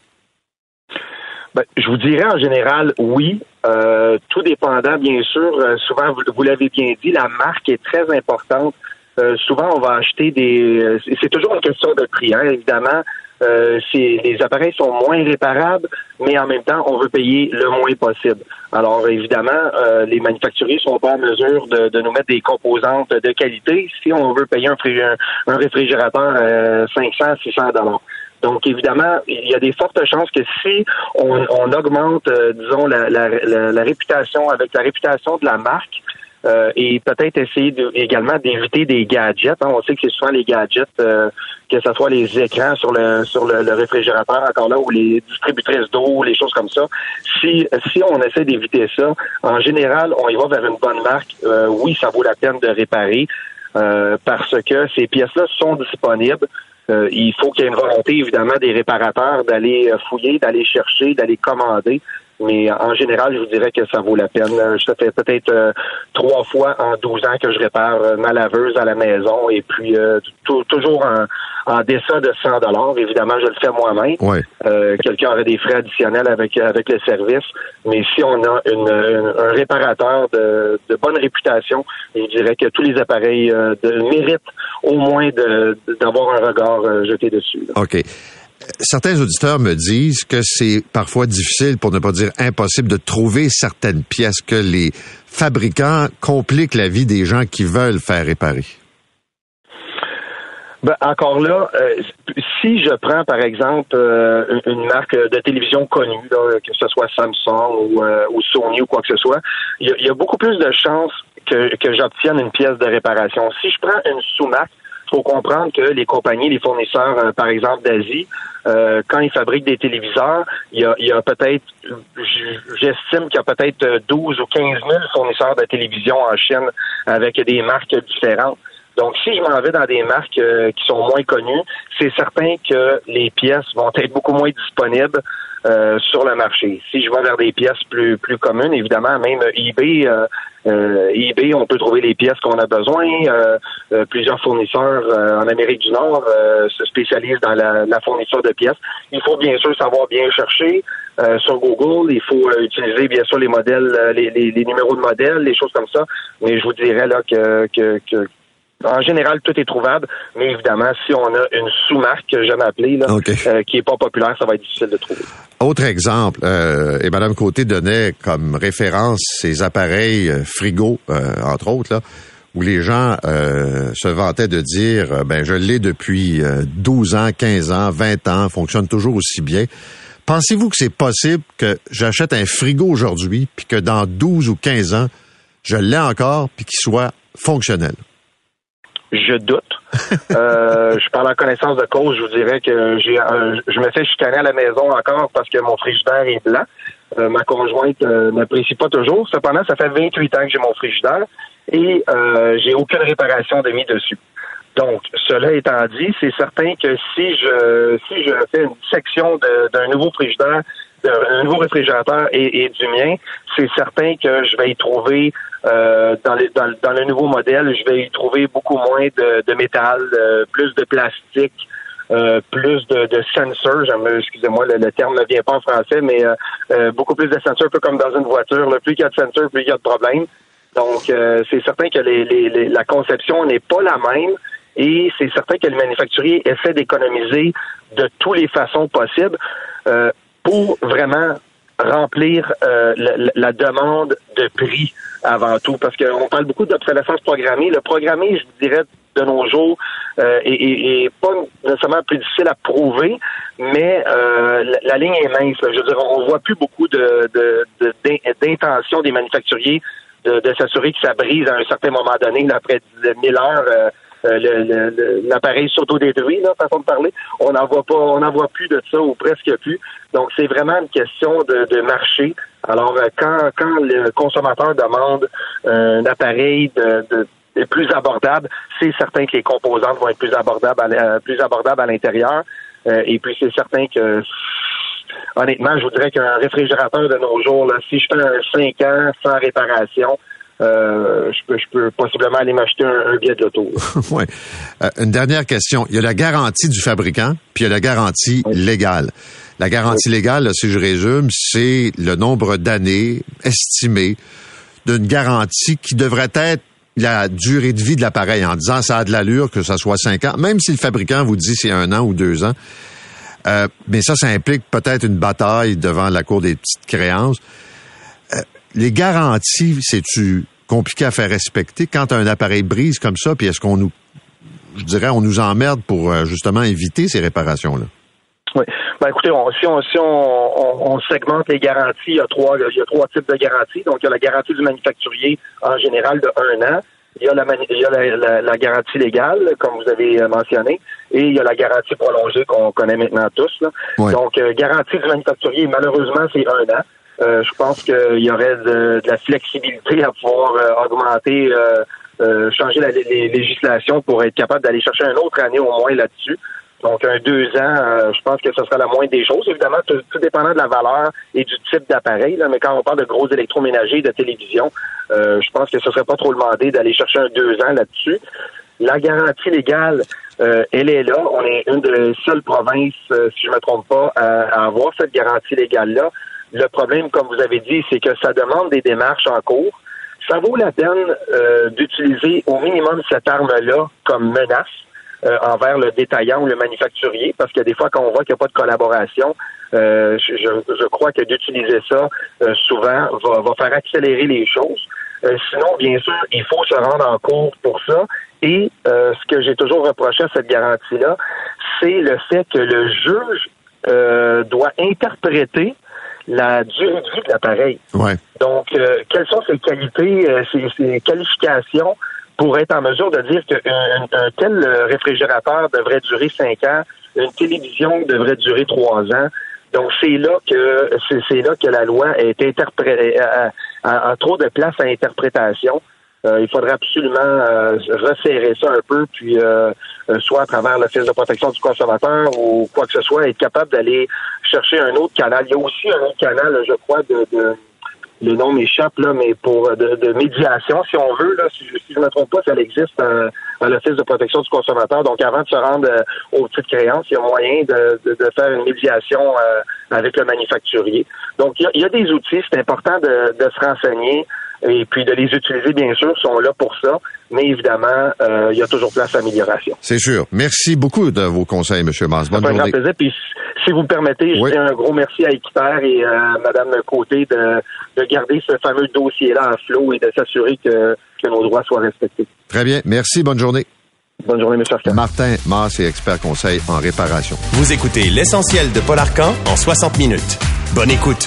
Ben, je vous dirais en général, oui. Euh, tout dépendant, bien sûr. Euh, souvent, vous, vous l'avez bien dit, la marque est très importante. Euh, souvent, on va acheter des... Euh, c'est toujours une question de prix, hein, évidemment. Euh, c'est, les appareils sont moins réparables, mais en même temps, on veut payer le moins possible. Alors, évidemment, euh, les manufacturiers sont pas en mesure de, de nous mettre des composantes de qualité si on veut payer un, un, un réfrigérateur euh, cinq cents, six cents dollars. Donc, évidemment, il y a des fortes chances que si on, on augmente, euh, disons, la, la, la, la réputation, avec la réputation de la marque, euh, et peut-être essayer de, également d'éviter des gadgets. Hein. On sait que c'est souvent les gadgets, euh, que ce soit les écrans sur le sur le, le réfrigérateur, encore là, ou les distributrices d'eau, les choses comme ça. Si si on essaie d'éviter ça, en général, on y va vers une bonne marque. Euh, oui, ça vaut la peine de réparer, euh, parce que ces pièces-là sont disponibles. Euh, il faut qu'il y ait une volonté, évidemment, des réparateurs d'aller fouiller, d'aller chercher, d'aller commander. Mais en général, je vous dirais que ça vaut la peine. Je fais peut-être euh, trois fois en douze ans que je répare euh, ma laveuse à la maison. Et puis, euh, t- toujours en, en deçà de cent dollars. Évidemment, je le fais moi-même. Ouais. Euh, quelqu'un aurait des frais additionnels avec avec le service. Mais si on a une, une, un réparateur de, de bonne réputation, je dirais que tous les appareils euh, de, méritent au moins de, d'avoir un regard euh, jeté dessus. Là. OK. Certains auditeurs me disent que c'est parfois difficile, pour ne pas dire impossible, de trouver certaines pièces, que les fabricants compliquent la vie des gens qui veulent faire réparer. Ben, encore là, euh, si je prends, par exemple, euh, une marque de télévision connue, là, que ce soit Samsung ou, euh, ou Sony ou quoi que ce soit, il y, y a beaucoup plus de chances que, que j'obtienne une pièce de réparation. Si je prends une sous-marque, il faut comprendre que les compagnies, les fournisseurs, euh, par exemple, d'Asie, euh, quand ils fabriquent des téléviseurs, il y a, il y a peut-être, j'estime qu'il y a peut-être douze ou quinze mille fournisseurs de télévision en Chine avec des marques différentes. Donc, si je m'en vais dans des marques euh, qui sont moins connues, c'est certain que les pièces vont être beaucoup moins disponibles euh, sur le marché. Si je vais vers des pièces plus plus communes, évidemment, même eBay, euh, euh, eBay, on peut trouver les pièces qu'on a besoin. Euh, euh, plusieurs fournisseurs euh, en Amérique du Nord euh, se spécialisent dans la, la fourniture de pièces. Il faut bien sûr savoir bien chercher euh, sur Google. Il faut euh, utiliser bien sûr les modèles, euh, les, les, les numéros de modèles, les choses comme ça. Mais je vous dirais là que que, que en général, tout est trouvable, mais évidemment, si on a une sous-marque que j'aime appeler, là, okay. euh, qui est pas populaire, ça va être difficile de trouver. Autre exemple, euh, et Mme Côté donnait comme référence ces appareils euh, frigo, euh, entre autres, là, où les gens euh, se vantaient de dire, euh, ben je l'ai depuis euh, douze ans, quinze ans, vingt ans, fonctionne toujours aussi bien. Pensez-vous que c'est possible que j'achète un frigo aujourd'hui, puis que dans douze ou quinze ans, je l'ai encore, puis qu'il soit fonctionnel? Je doute. euh, je parle en connaissance de cause. Je vous dirais que j'ai, un, je me fais chicaner à la maison encore parce que mon frigidaire est blanc. Euh, ma conjointe euh, n'apprécie pas toujours. Cependant, ça fait vingt-huit ans que j'ai mon frigidaire et euh, j'ai aucune réparation de mis dessus. Donc, cela étant dit, c'est certain que si je si je fais une section de, d'un nouveau frigidaire, d'un nouveau réfrigérateur et, et du mien, c'est certain que je vais y trouver euh, dans, les, dans, dans le nouveau modèle, je vais y trouver beaucoup moins de, de métal, euh, plus de plastique, euh, plus de, de sensors. Excusez-moi, le, le terme ne vient pas en français, mais euh, euh, beaucoup plus de sensors, un peu comme dans une voiture. Là, plus il y a de sensors, plus il y a de problèmes. Donc, euh, c'est certain que les, les, les, la conception n'est pas la même. Et c'est certain que le manufacturier essaie d'économiser de toutes les façons possibles euh, pour vraiment remplir euh, la, la demande de prix avant tout. Parce qu'on parle beaucoup d'obsolescence programmée. Le programmé, je vous dirais, de nos jours, euh, est, est, est pas nécessairement plus difficile à prouver, mais euh, la, la ligne est mince. Là. Je veux dire, on voit plus beaucoup de, de, de, d'intention des manufacturiers de, de s'assurer que ça brise à un certain moment donné, après mille heures. Euh, Euh, le, le, l'appareil s'autodétruit, là, façon de parler. On n'en voit pas, on n'en voit plus de ça ou presque plus. Donc, c'est vraiment une question de, de marché. Alors, quand, quand le consommateur demande un appareil de, de, de plus abordable, c'est certain que les composantes vont être plus abordables à, plus abordables à l'intérieur. Euh, et puis, c'est certain que, honnêtement, je vous dirais qu'un réfrigérateur de nos jours, là, si je fais un cinq ans sans réparation, Euh, je peux, je peux possiblement aller m'acheter un, un billet de l'auto. Oui. Euh, une dernière question. Il y a la garantie du fabricant, puis il y a la garantie oui. légale. La garantie oui. légale, là, si je résume, c'est le nombre d'années estimé d'une garantie qui devrait être la durée de vie de l'appareil, en disant ça a de l'allure que ça soit cinq ans, même si le fabricant vous dit c'est un an ou deux ans. Euh, mais ça, ça implique peut-être une bataille devant la Cour des petites créances. Euh, les garanties, c'est-tu compliqué à faire respecter quand un appareil brise comme ça, puis est-ce qu'on nous, je dirais, on nous emmerde pour euh, justement éviter ces réparations-là? Oui. Ben écoutez, on, si, on, si on, on, on segmente les garanties, il y a trois, il y a trois types de garanties. Donc, il y a la garantie du manufacturier en général de un an. Il y a la, il y a la, la, la garantie légale, comme vous avez mentionné, et il y a la garantie prolongée qu'on connaît maintenant tous. Là. Oui. Donc, euh, garantie du manufacturier, malheureusement, c'est un an. Euh, je pense qu'il y aurait de, de la flexibilité à pouvoir euh, augmenter, euh, euh, changer la, les législations pour être capable d'aller chercher une autre année au moins là-dessus. Donc, un deux ans, euh, je pense que ce sera la moindre des choses. Évidemment, tout, tout dépendant de la valeur et du type d'appareil. Là, mais quand on parle de gros électroménagers, de télévision, euh, je pense que ce serait pas trop demandé d'aller chercher un deux ans là-dessus. La garantie légale, euh, elle est là. On est une des seules provinces, euh, si je me trompe pas, à, à avoir cette garantie légale-là. Le problème, comme vous avez dit, c'est que ça demande des démarches en cours. Ça vaut la peine euh, d'utiliser au minimum cette arme-là comme menace euh, envers le détaillant ou le manufacturier, parce que des fois, quand on voit qu'il n'y a pas de collaboration, euh, je, je crois que d'utiliser ça euh, souvent va, va faire accélérer les choses. Euh, sinon, bien sûr, il faut se rendre en cours pour ça. Et euh, ce que j'ai toujours reproché à cette garantie-là, c'est le fait que le juge euh, doit interpréter la durée de vie de l'appareil. Ouais. Donc, euh, quelles sont ses qualités, euh, ses, ses qualifications pour être en mesure de dire qu'un un tel réfrigérateur devrait durer cinq ans, une télévision devrait durer trois ans. Donc, c'est là que c'est, c'est là que la loi est interprétée, a, a, a trop de place à interprétation. Euh, il faudrait absolument euh, resserrer ça un peu, puis euh, euh, soit à travers l'Office de protection du consommateur ou quoi que ce soit, être capable d'aller chercher un autre canal. Il y a aussi un autre canal, je crois, de, de le nom m'échappe, là, mais pour de, de médiation, si on veut, là, si, si je ne me trompe pas, ça existe euh, à l'Office de protection du consommateur. Donc, avant de se rendre euh, aux petites créances, il y a moyen de, de, de faire une médiation euh, avec le manufacturier. Donc, il y a, il y a des outils, c'est important de, de se renseigner et puis de les utiliser, bien sûr, sont là pour ça. Mais évidemment, euh, il y a toujours place à amélioration. C'est sûr. Merci beaucoup de vos conseils, M. Masse. Bonne journée. Un grand plaisir. Puis, si vous me permettez, oui. je dis un gros merci à Équipère et à Mme Côté de, de garder ce fameux dossier-là en flot et de s'assurer que, que nos droits soient respectés. Très bien. Merci. Bonne journée. Bonne journée, M. Arcan. Martin Masse est expert conseil en réparation. Vous écoutez l'essentiel de Paul Arcan en soixante minutes. Bonne écoute.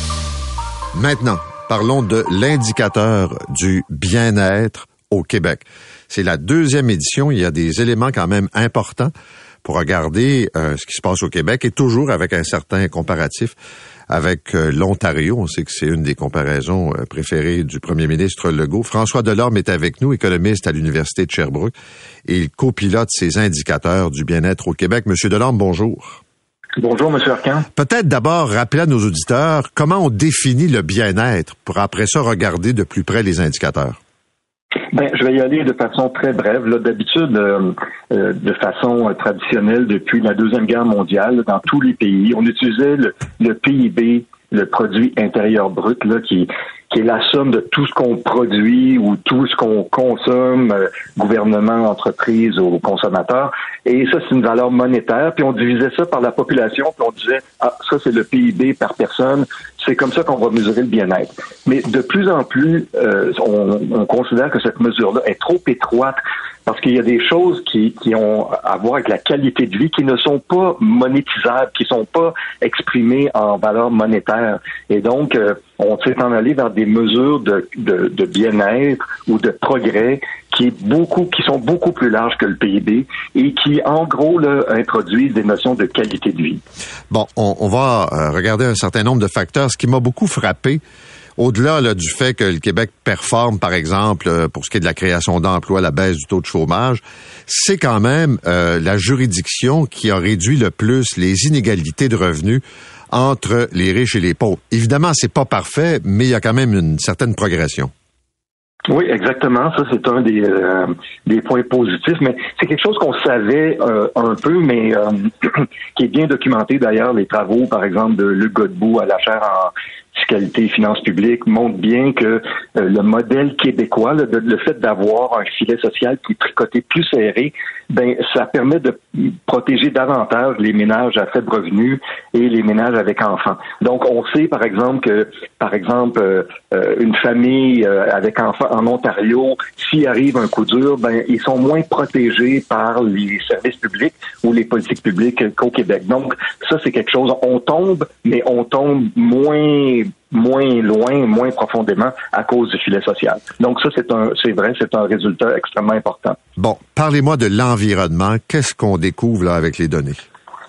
Maintenant, parlons de l'indicateur du bien-être au Québec. C'est la deuxième édition. Il y a des éléments quand même importants pour regarder euh, ce qui se passe au Québec et toujours avec un certain comparatif avec euh, l'Ontario. On sait que c'est une des comparaisons euh, préférées du premier ministre Legault. François Delorme est avec nous, économiste à l'Université de Sherbrooke, et il copilote ces indicateurs du bien-être au Québec. Monsieur Delorme, bonjour. Bonjour, M. Arcan. Peut-être d'abord rappeler à nos auditeurs comment on définit le bien-être pour après ça regarder de plus près les indicateurs. Ben, je vais y aller de façon très brève. Là, d'habitude, euh, euh, de façon euh, traditionnelle, depuis la Deuxième Guerre mondiale, dans tous les pays, on utilisait le, le P I B, le produit intérieur brut, là, qui, qui est la somme de tout ce qu'on produit ou tout ce qu'on consomme, euh, gouvernement, entreprise ou consommateurs. Et ça, c'est une valeur monétaire. Puis on divisait ça par la population, puis on disait, ah, ça, c'est le P I B par personne. C'est comme ça qu'on va mesurer le bien-être. Mais de plus en plus, euh, on, on considère que cette mesure-là est trop étroite parce qu'il y a des choses qui, qui ont à voir avec la qualité de vie qui ne sont pas monétisables, qui ne sont pas exprimées en valeur monétaire. Et donc, euh, on s'est en allé vers des mesures de, de, de bien-être ou de progrès qui est beaucoup, qui sont beaucoup plus larges que le P I B et qui, en gros, là, introduisent des notions de qualité de vie. Bon, on, on va euh, regarder un certain nombre de facteurs. Ce qui m'a beaucoup frappé, au-delà là, du fait que le Québec performe, par exemple, euh, pour ce qui est de la création d'emplois, la baisse du taux de chômage, c'est quand même euh, la juridiction qui a réduit le plus les inégalités de revenus entre les riches et les pauvres. Évidemment, c'est pas parfait, mais il y a quand même une certaine progression. Oui, exactement. Ça, c'est un des, euh, des points positifs, mais c'est quelque chose qu'on savait euh, un peu, mais euh, qui est bien documenté d'ailleurs. Les travaux, par exemple, de Luc Godbout à la chaire en fiscalité et finances publiques montrent bien que euh, le modèle québécois, le, le fait d'avoir un filet social qui est tricoté plus serré, ben ça permet de protéger davantage les ménages à faible revenu et les ménages avec enfants. Donc, on sait, par exemple, que, par exemple, euh, euh, une famille euh, avec enfants en Ontario, s'il arrive un coup dur, ben ils sont moins protégés par les services publics ou les politiques publiques qu'au Québec. Donc, ça, c'est quelque chose. On tombe, mais on tombe moins moins loin, moins profondément à cause du filet social. Donc ça, c'est un, c'est vrai, c'est un résultat extrêmement important. Bon, parlez-moi de l'environnement. Qu'est-ce qu'on découvre là avec les données?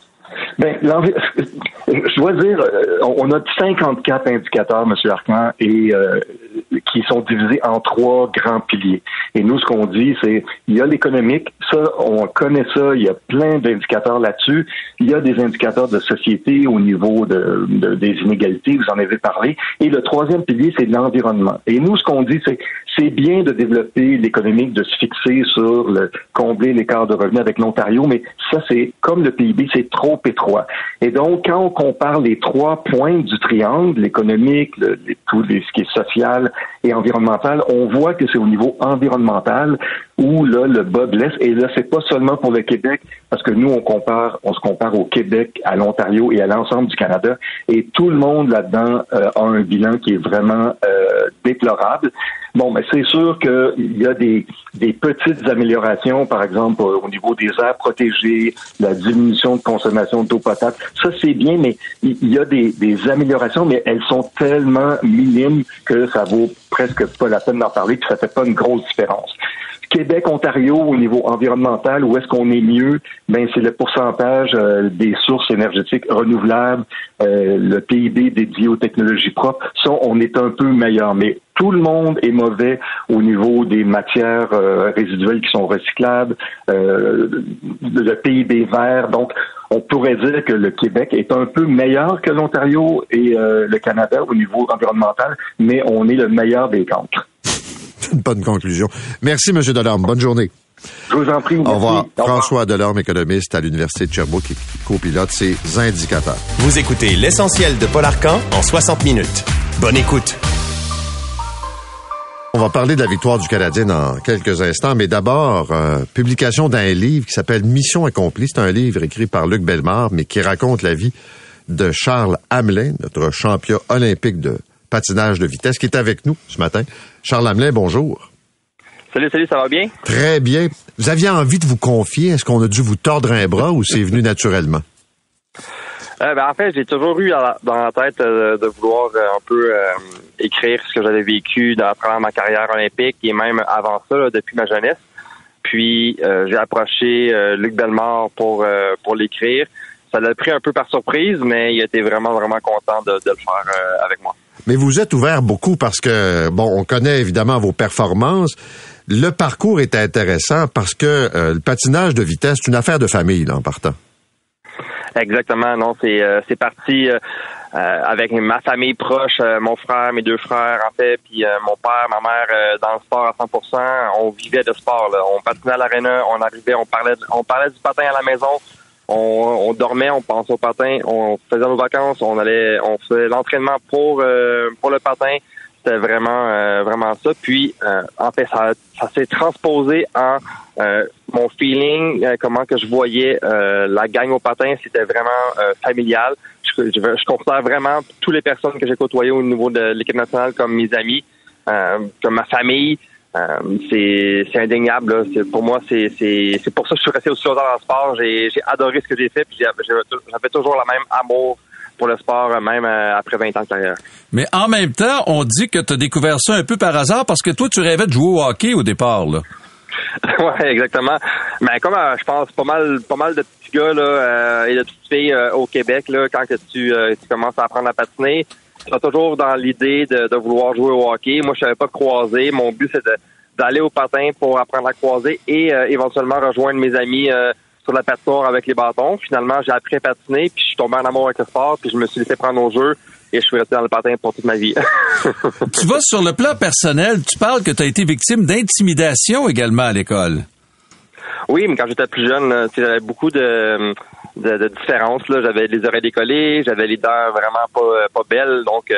Ben, je dois dire, on a cinquante-quatre indicateurs, M. Arcan, et euh, qui sont divisés en trois grands piliers. Et nous, ce qu'on dit, c'est, il y a l'économique, ça, on connaît ça, il y a plein d'indicateurs là-dessus. Il y a des indicateurs de société au niveau de, de des inégalités, vous en avez parlé. Et le troisième pilier, c'est l'environnement. Et nous, ce qu'on dit, c'est, c'est bien de développer l'économique, de se fixer sur le combler l'écart de revenus avec l'Ontario, mais ça, c'est comme le P I B, c'est trop étroit. Et donc, quand on compare les trois points du triangle, l'économique, le, les, tout les, ce qui est social et environnemental, on voit que c'est au niveau environnemental où là le bas blesse. Et là, c'est pas seulement pour le Québec, parce que nous on compare, on se compare au Québec, à l'Ontario et à l'ensemble du Canada, et tout le monde là-dedans euh, a un bilan qui est vraiment euh, déplorable. Bon, mais c'est sûr qu'il y a des, des petites améliorations, par exemple au niveau des aires protégées, la diminution de consommation d'eau potable. Ça, c'est bien, mais il y a des, des améliorations, mais elles sont tellement minimes que ça vaut presque pas la peine d'en parler, puis ça fait pas une grosse différence. Québec, Ontario, au niveau environnemental, où est-ce qu'on est mieux? Ben, c'est le pourcentage euh, des sources énergétiques renouvelables, euh, le P I B dédié aux technologies propres. Ça, on est un peu meilleur. Mais tout le monde est mauvais au niveau des matières euh, résiduelles qui sont recyclables, euh, le P I B vert. Donc, on pourrait dire que le Québec est un peu meilleur que l'Ontario et euh, le Canada au niveau environnemental, mais on est le meilleur des quatre. C'est une bonne conclusion. Merci, M. Delorme. Bonne journée. Je vous en prie. Merci. Au revoir. Au revoir. François Delorme, économiste à l'Université de Sherbrooke, qui copilote ces indicateurs. Vous écoutez L'Essentiel de Paul Arcan en soixante minutes. Bonne écoute. On va parler de la victoire du Canadien dans quelques instants, mais d'abord, euh, publication d'un livre qui s'appelle Mission accomplie. C'est un livre écrit par Luc Bellemare, mais qui raconte la vie de Charles Hamelin, notre champion olympique de patinage de vitesse, qui est avec nous ce matin. Charles Hamelin, bonjour. Salut, salut, ça va bien? Très bien. Vous aviez envie de vous confier? Est-ce qu'on a dû vous tordre un bras ou c'est venu naturellement? Euh, ben, en fait, j'ai toujours eu dans la, dans la tête euh, de vouloir euh, un peu euh, écrire ce que j'avais vécu dans, à travers ma carrière olympique et même avant ça, là, depuis ma jeunesse. Puis, euh, j'ai approché euh, Luc Bellemare pour euh, pour l'écrire. Ça l'a pris un peu par surprise, mais il était vraiment, vraiment content de, de le faire euh, avec moi. Mais vous êtes ouvert beaucoup parce que, bon, on connaît évidemment vos performances. Le parcours est intéressant parce que euh, le patinage de vitesse, c'est une affaire de famille, là, en partant. Exactement, non, c'est euh, c'est parti euh, euh, avec ma famille proche, euh, mon frère, mes deux frères en fait, puis euh, mon père, ma mère euh, dans le sport à cent pour cent. On vivait de sport, là. On patinait à l'aréna, on arrivait, on parlait, on parlait du patin à la maison, on, on dormait, on pensait au patin, on faisait nos vacances, on allait, on faisait l'entraînement pour euh, pour le patin. C'était vraiment euh, vraiment ça. Puis euh, en fait, ça, ça s'est transposé en euh, mon feeling, euh, comment que je voyais euh, la gang au patin, c'était vraiment euh, familial. Je, je, je considère vraiment toutes les personnes que j'ai côtoyées au niveau de l'équipe nationale comme mes amis, euh, comme ma famille. Euh, c'est, c'est indéniable. Là. C'est, pour moi, c'est, c'est, c'est pour ça que je suis resté aussi longtemps dans le sport. J'ai, j'ai adoré ce que j'ai fait, puis j'avais, j'avais toujours le même amour pour le sport, même après vingt ans de carrière. Mais en même temps, on dit que tu as découvert ça un peu par hasard parce que toi, tu rêvais de jouer au hockey au départ, là. Oui, exactement. Mais comme euh, je pense pas mal pas mal de petits gars là, euh, et de petites filles euh, au Québec, là, quand que tu, euh, tu commences à apprendre à patiner, tu as toujours dans l'idée de, de vouloir jouer au hockey. Moi, je savais pas croiser. Mon but, c'est de, d'aller au patin pour apprendre à croiser et euh, éventuellement rejoindre mes amis euh, sur la patinoire avec les bâtons. Finalement, j'ai appris à patiner, puis je suis tombé en amour avec le sport, puis je me suis laissé prendre au jeu. Et je suis resté dans le patin pour toute ma vie. Tu vas sur le plan personnel, tu parles que tu as été victime d'intimidation également à l'école. Oui, mais quand j'étais plus jeune, j'avais beaucoup de, de, de différences. Là. J'avais les oreilles décollées, j'avais les dents vraiment pas, pas belles. Donc,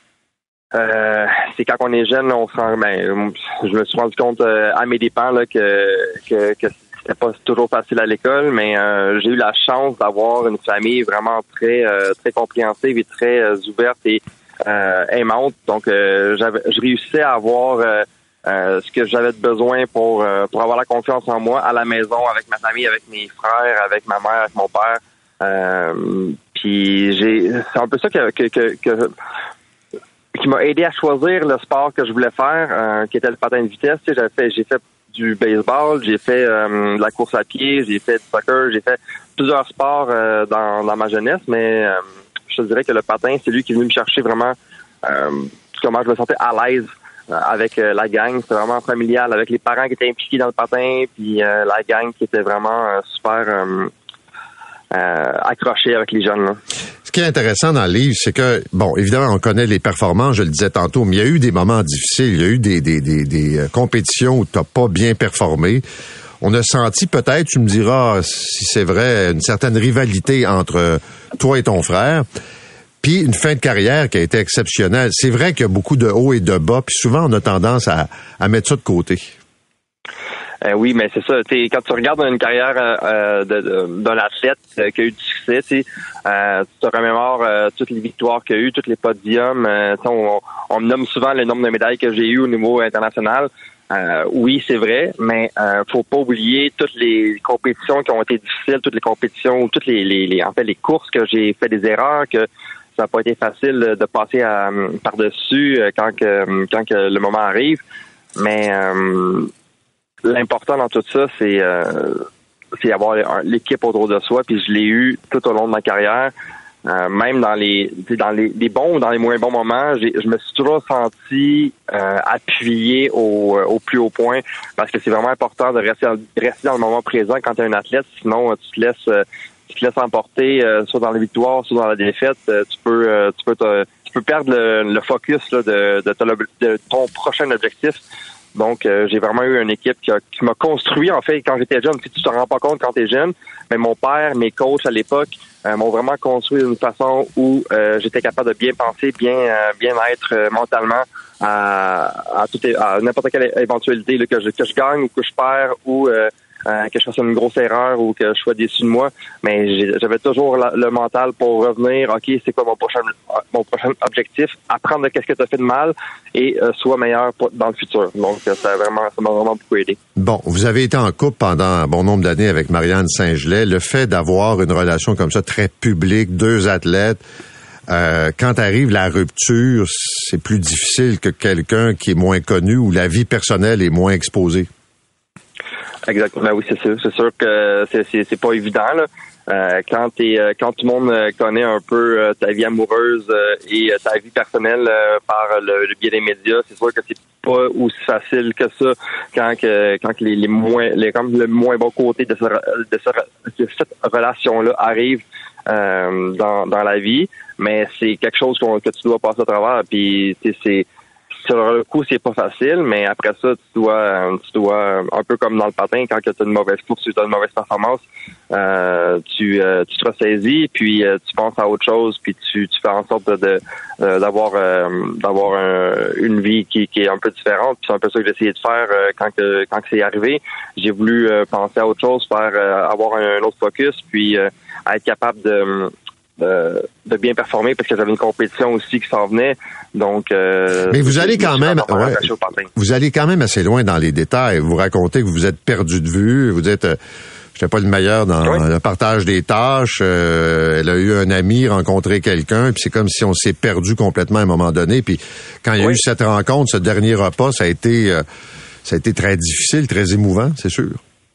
euh, c'est quand on est jeune, on se rend, ben, je me suis rendu compte euh, à mes dépens là, que, que, que c'était pas toujours facile à l'école, mais euh, j'ai eu la chance d'avoir une famille vraiment très euh, très compréhensive et très euh, ouverte et euh, aimante. Donc, euh, j'avais, je réussissais à avoir euh, euh, ce que j'avais besoin pour euh, pour avoir la confiance en moi à la maison, avec ma famille, avec mes frères, avec ma mère, avec mon père. Euh, puis j'ai, c'est un peu ça que que, que, que qui m'a aidé à choisir le sport que je voulais faire, euh, qui était le patin de vitesse. Tu sais, j'ai fait, j'ai fait du baseball, j'ai fait euh, de la course à pied, j'ai fait du soccer, j'ai fait plusieurs sports euh, dans, dans ma jeunesse, mais euh, je te dirais que le patin, c'est lui qui est venu me chercher vraiment euh, comment je me sentais à l'aise euh, avec euh, la gang. C'était vraiment familial, avec les parents qui étaient impliqués dans le patin, puis euh, la gang qui était vraiment euh, super euh, euh, accrochée avec les jeunes, là. Ce qui est intéressant dans le livre, c'est que, bon, évidemment, on connaît les performances, je le disais tantôt, mais il y a eu des moments difficiles, il y a eu des, des, des, des euh, compétitions où tu n'as pas bien performé. On a senti peut-être, tu me diras si c'est vrai, une certaine rivalité entre toi et ton frère, puis une fin de carrière qui a été exceptionnelle. C'est vrai qu'il y a beaucoup de hauts et de bas, puis souvent on a tendance à, à mettre ça de côté. Euh, oui, mais c'est ça. T'sais, quand tu regardes une carrière euh, de, de, d'un athlète euh, qui a eu du succès, euh, tu te remémores euh, toutes les victoires qu'il y a eu, tous les podiums. Euh, on, on me nomme souvent le nombre de médailles que j'ai eu au niveau international. Euh, oui, c'est vrai, mais euh, faut pas oublier toutes les compétitions qui ont été difficiles, toutes les compétitions, toutes les, les, les en fait les courses que j'ai fait des erreurs, que ça n'a pas été facile de passer à, par-dessus quand que quand que le moment arrive. Mais euh, l'important dans tout ça, c'est euh, c'est avoir l'équipe autour de soi. Puis je l'ai eu tout au long de ma carrière. Euh, même dans les dans les, les bons ou dans les moins bons moments, j'ai, je me suis toujours senti euh, appuyé au, au plus haut point, parce que c'est vraiment important de rester dans, rester dans le moment présent quand tu es un athlète, sinon tu te laisses euh, tu te laisses emporter euh, soit dans la victoire, soit dans la défaite. Euh, tu peux euh, tu peux te, tu peux perdre le, le focus là, de, de, ton, de ton prochain objectif. Donc, euh, j'ai vraiment eu une équipe qui, a, qui m'a construit, en fait, quand j'étais jeune. Tu te rends pas compte quand t'es jeune, mais mon père, mes coachs à l'époque euh, m'ont vraiment construit d'une façon où euh, j'étais capable de bien penser, bien euh, bien être euh, mentalement à, à, tout, à n'importe quelle éventualité, là, que, je, que je gagne ou que je perds ou euh, euh, que je fasse une grosse erreur ou que je sois déçu de moi. Mais j'ai, j'avais toujours la, le mental pour revenir, OK, c'est quoi mon prochain mon prochain objectif, apprendre de qu'est-ce que tu as fait de mal et euh, soit meilleur pour, dans le futur. Donc, ça, a vraiment, ça m'a vraiment beaucoup aidé. Bon, vous avez été en couple pendant un bon nombre d'années avec Marianne Saint-Gelais. Le fait d'avoir une relation comme ça, très publique, deux athlètes, euh, quand arrive la rupture, c'est plus difficile que quelqu'un qui est moins connu où la vie personnelle est moins exposée. Exactement, oui, c'est sûr. C'est sûr que c'est, c'est, c'est pas évident, là. Euh, quand t'es, euh, quand tout le monde connaît un peu euh, ta vie amoureuse euh, et euh, ta vie personnelle euh, par le, le biais des médias, c'est sûr que c'est pas aussi facile que ça quand que quand que les, les moins les comme le moins bon côté de, ce, de, ce, de cette relation-là arrive euh, dans dans la vie, mais c'est quelque chose qu'on, que tu dois passer à travers. Puis c'est, c'est sur le coup, c'est pas facile, mais après ça, tu dois, tu dois un peu comme dans le patin, quand tu as une mauvaise course, tu as une mauvaise performance, euh, tu, euh, tu te ressaisis, puis euh, tu penses à autre chose, puis tu, tu fais en sorte de, de euh, d'avoir, euh, d'avoir un, une vie qui, qui est un peu différente. Puis c'est un peu ça que j'ai essayé de faire euh, quand que, quand que c'est arrivé. J'ai voulu euh, penser à autre chose, faire euh, avoir un, un autre focus, puis euh, être capable de De, de bien performer parce que j'avais une compétition aussi qui s'en venait. Donc, euh, mais vous allez quand même, ouais, vous allez quand même assez loin dans les détails. Vous racontez que vous vous êtes perdu de vue. Vous dites, euh, j'étais pas le meilleur dans oui. le partage des tâches. Euh, elle a eu un ami, rencontré quelqu'un, puis c'est comme si on s'est perdu complètement à un moment donné. Puis quand il y a oui. eu cette rencontre, ce dernier repas, ça a été, euh, ça a été très difficile, très émouvant, c'est sûr.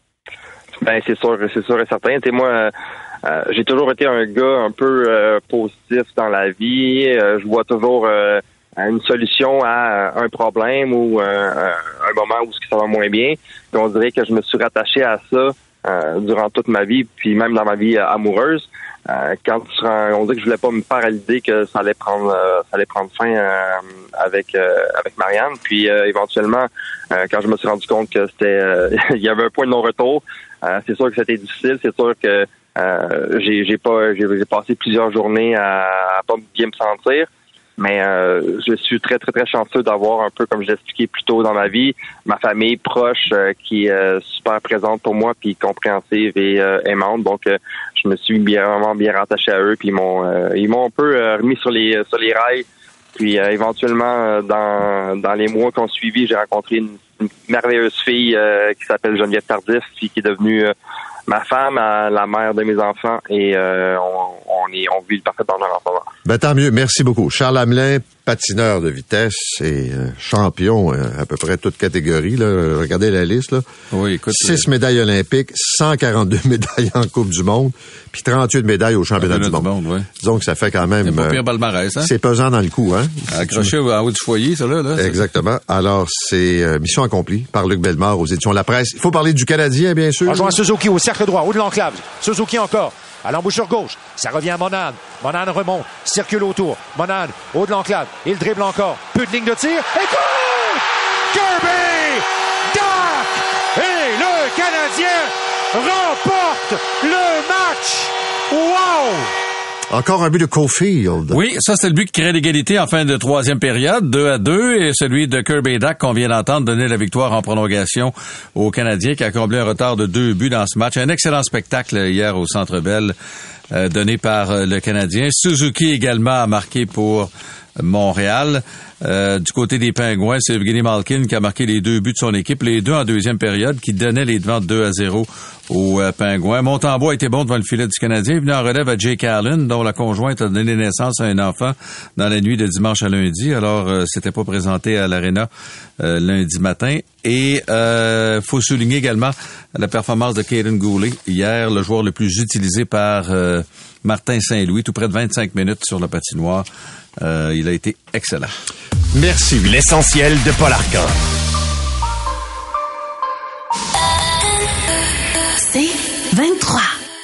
Ben c'est sûr, c'est sûr et certain. Tu sais, moi. Euh, Euh, j'ai toujours été un gars un peu euh, positif dans la vie. Euh, je vois toujours euh, une solution à un problème ou euh, un moment où ça va moins bien. Puis on dirait que je me suis rattaché à ça euh, durant toute ma vie, puis même dans ma vie euh, amoureuse. Euh, quand tu rends, on dirait que je voulais pas me faire à l'idée que ça allait prendre euh, ça allait prendre fin euh, avec euh, avec Marianne. Puis euh, éventuellement, euh, quand je me suis rendu compte que c'était euh, il y avait un point de non-retour, euh, c'est sûr que c'était difficile. C'est sûr que Euh, j'ai, j'ai pas, j'ai, j'ai passé plusieurs journées à, à pas bien me sentir, mais euh, je suis très très très chanceux d'avoir un peu, comme je l'ai expliqué plus tôt dans ma vie, ma famille proche euh, qui est euh, super présente pour moi, puis compréhensive et euh, aimante. Donc euh, je me suis bien vraiment bien rattaché à eux, puis ils m'ont euh, ils m'ont un peu euh, remis sur les sur les rails. Puis euh, éventuellement dans dans les mois qui ont suivi, j'ai rencontré une, une merveilleuse fille euh, qui s'appelle Geneviève Tardif, puis qui est devenue euh, ma femme, la mère de mes enfants, et euh, on, on, est, on vit le parfait bonheur en ce moment. Ben, tant mieux. Merci beaucoup. Charles Hamelin, patineur de vitesse et euh, champion euh, à peu près toute catégorie. Là. Regardez la liste. Là. Oui, écoute. Six euh... médailles olympiques, cent quarante-deux médailles en Coupe du Monde, puis trente-huit médailles au championnat du monde. monde ouais. Disons que ça fait quand même... C'est pas pire palmarès, hein? C'est pesant dans le coup, hein? Accroché en haut du foyer, ça, là. là Exactement. Ça. Alors, c'est euh, mission accomplie par Luc Bellemare aux éditions La Presse. Il faut parler du Canadien, bien sûr. Rejoint Suzuki au cercle droit, haut de l'enclave. Suzuki encore. À l'embouchure gauche, ça revient à Monan. Monan remonte, circule autour. Monan, haut de l'enclave, il dribble encore. Peu de ligne de tir, et goal! Kirby Dach! Et le Canadien remporte le match! Wow! Encore un but de Caulfield. Oui, ça c'est le but qui crée l'égalité en fin de troisième période, deux à deux, et celui de Kirby Dach qu'on vient d'entendre donner la victoire en prolongation aux Canadiens qui a comblé un retard de deux buts dans ce match. Un excellent spectacle hier au Centre Bell euh, donné par euh, le Canadien. Suzuki également a marqué pour Montréal. Euh, du côté des Pingouins, c'est Evgeny Malkin qui a marqué les deux buts de son équipe, les deux en deuxième période, qui donnait les devants de deux à zéro aux euh, Pingouins. Montembois a été bon devant le filet du Canadien. Il venait en relève à Jake Allen, dont la conjointe a donné naissance à un enfant dans la nuit de dimanche à lundi. Alors, euh, c'était pas présenté à l'Arena euh, lundi matin. Et euh, faut souligner également la performance de Kaiden Goulet hier, le joueur le plus utilisé par euh, Martin Saint-Louis, tout près de vingt-cinq minutes sur la patinoire. Euh, il a été excellent. Merci. L'essentiel de Paul Arcan. C'est vingt-trois.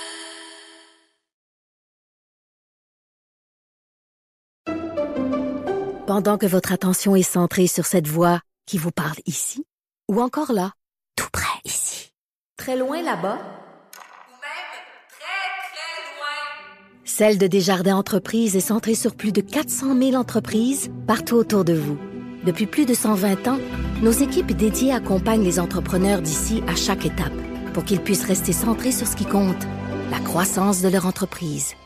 Pendant que votre attention est centrée sur cette voix qui vous parle ici, ou encore là, tout près ici, très loin là-bas, ou même très, très loin. Celle de Desjardins Entreprises est centrée sur plus de quatre cent mille entreprises partout autour de vous. Depuis plus de cent vingt ans, nos équipes dédiées accompagnent les entrepreneurs d'ici à chaque étape pour qu'ils puissent rester centrés sur ce qui compte, la croissance de leur entreprise.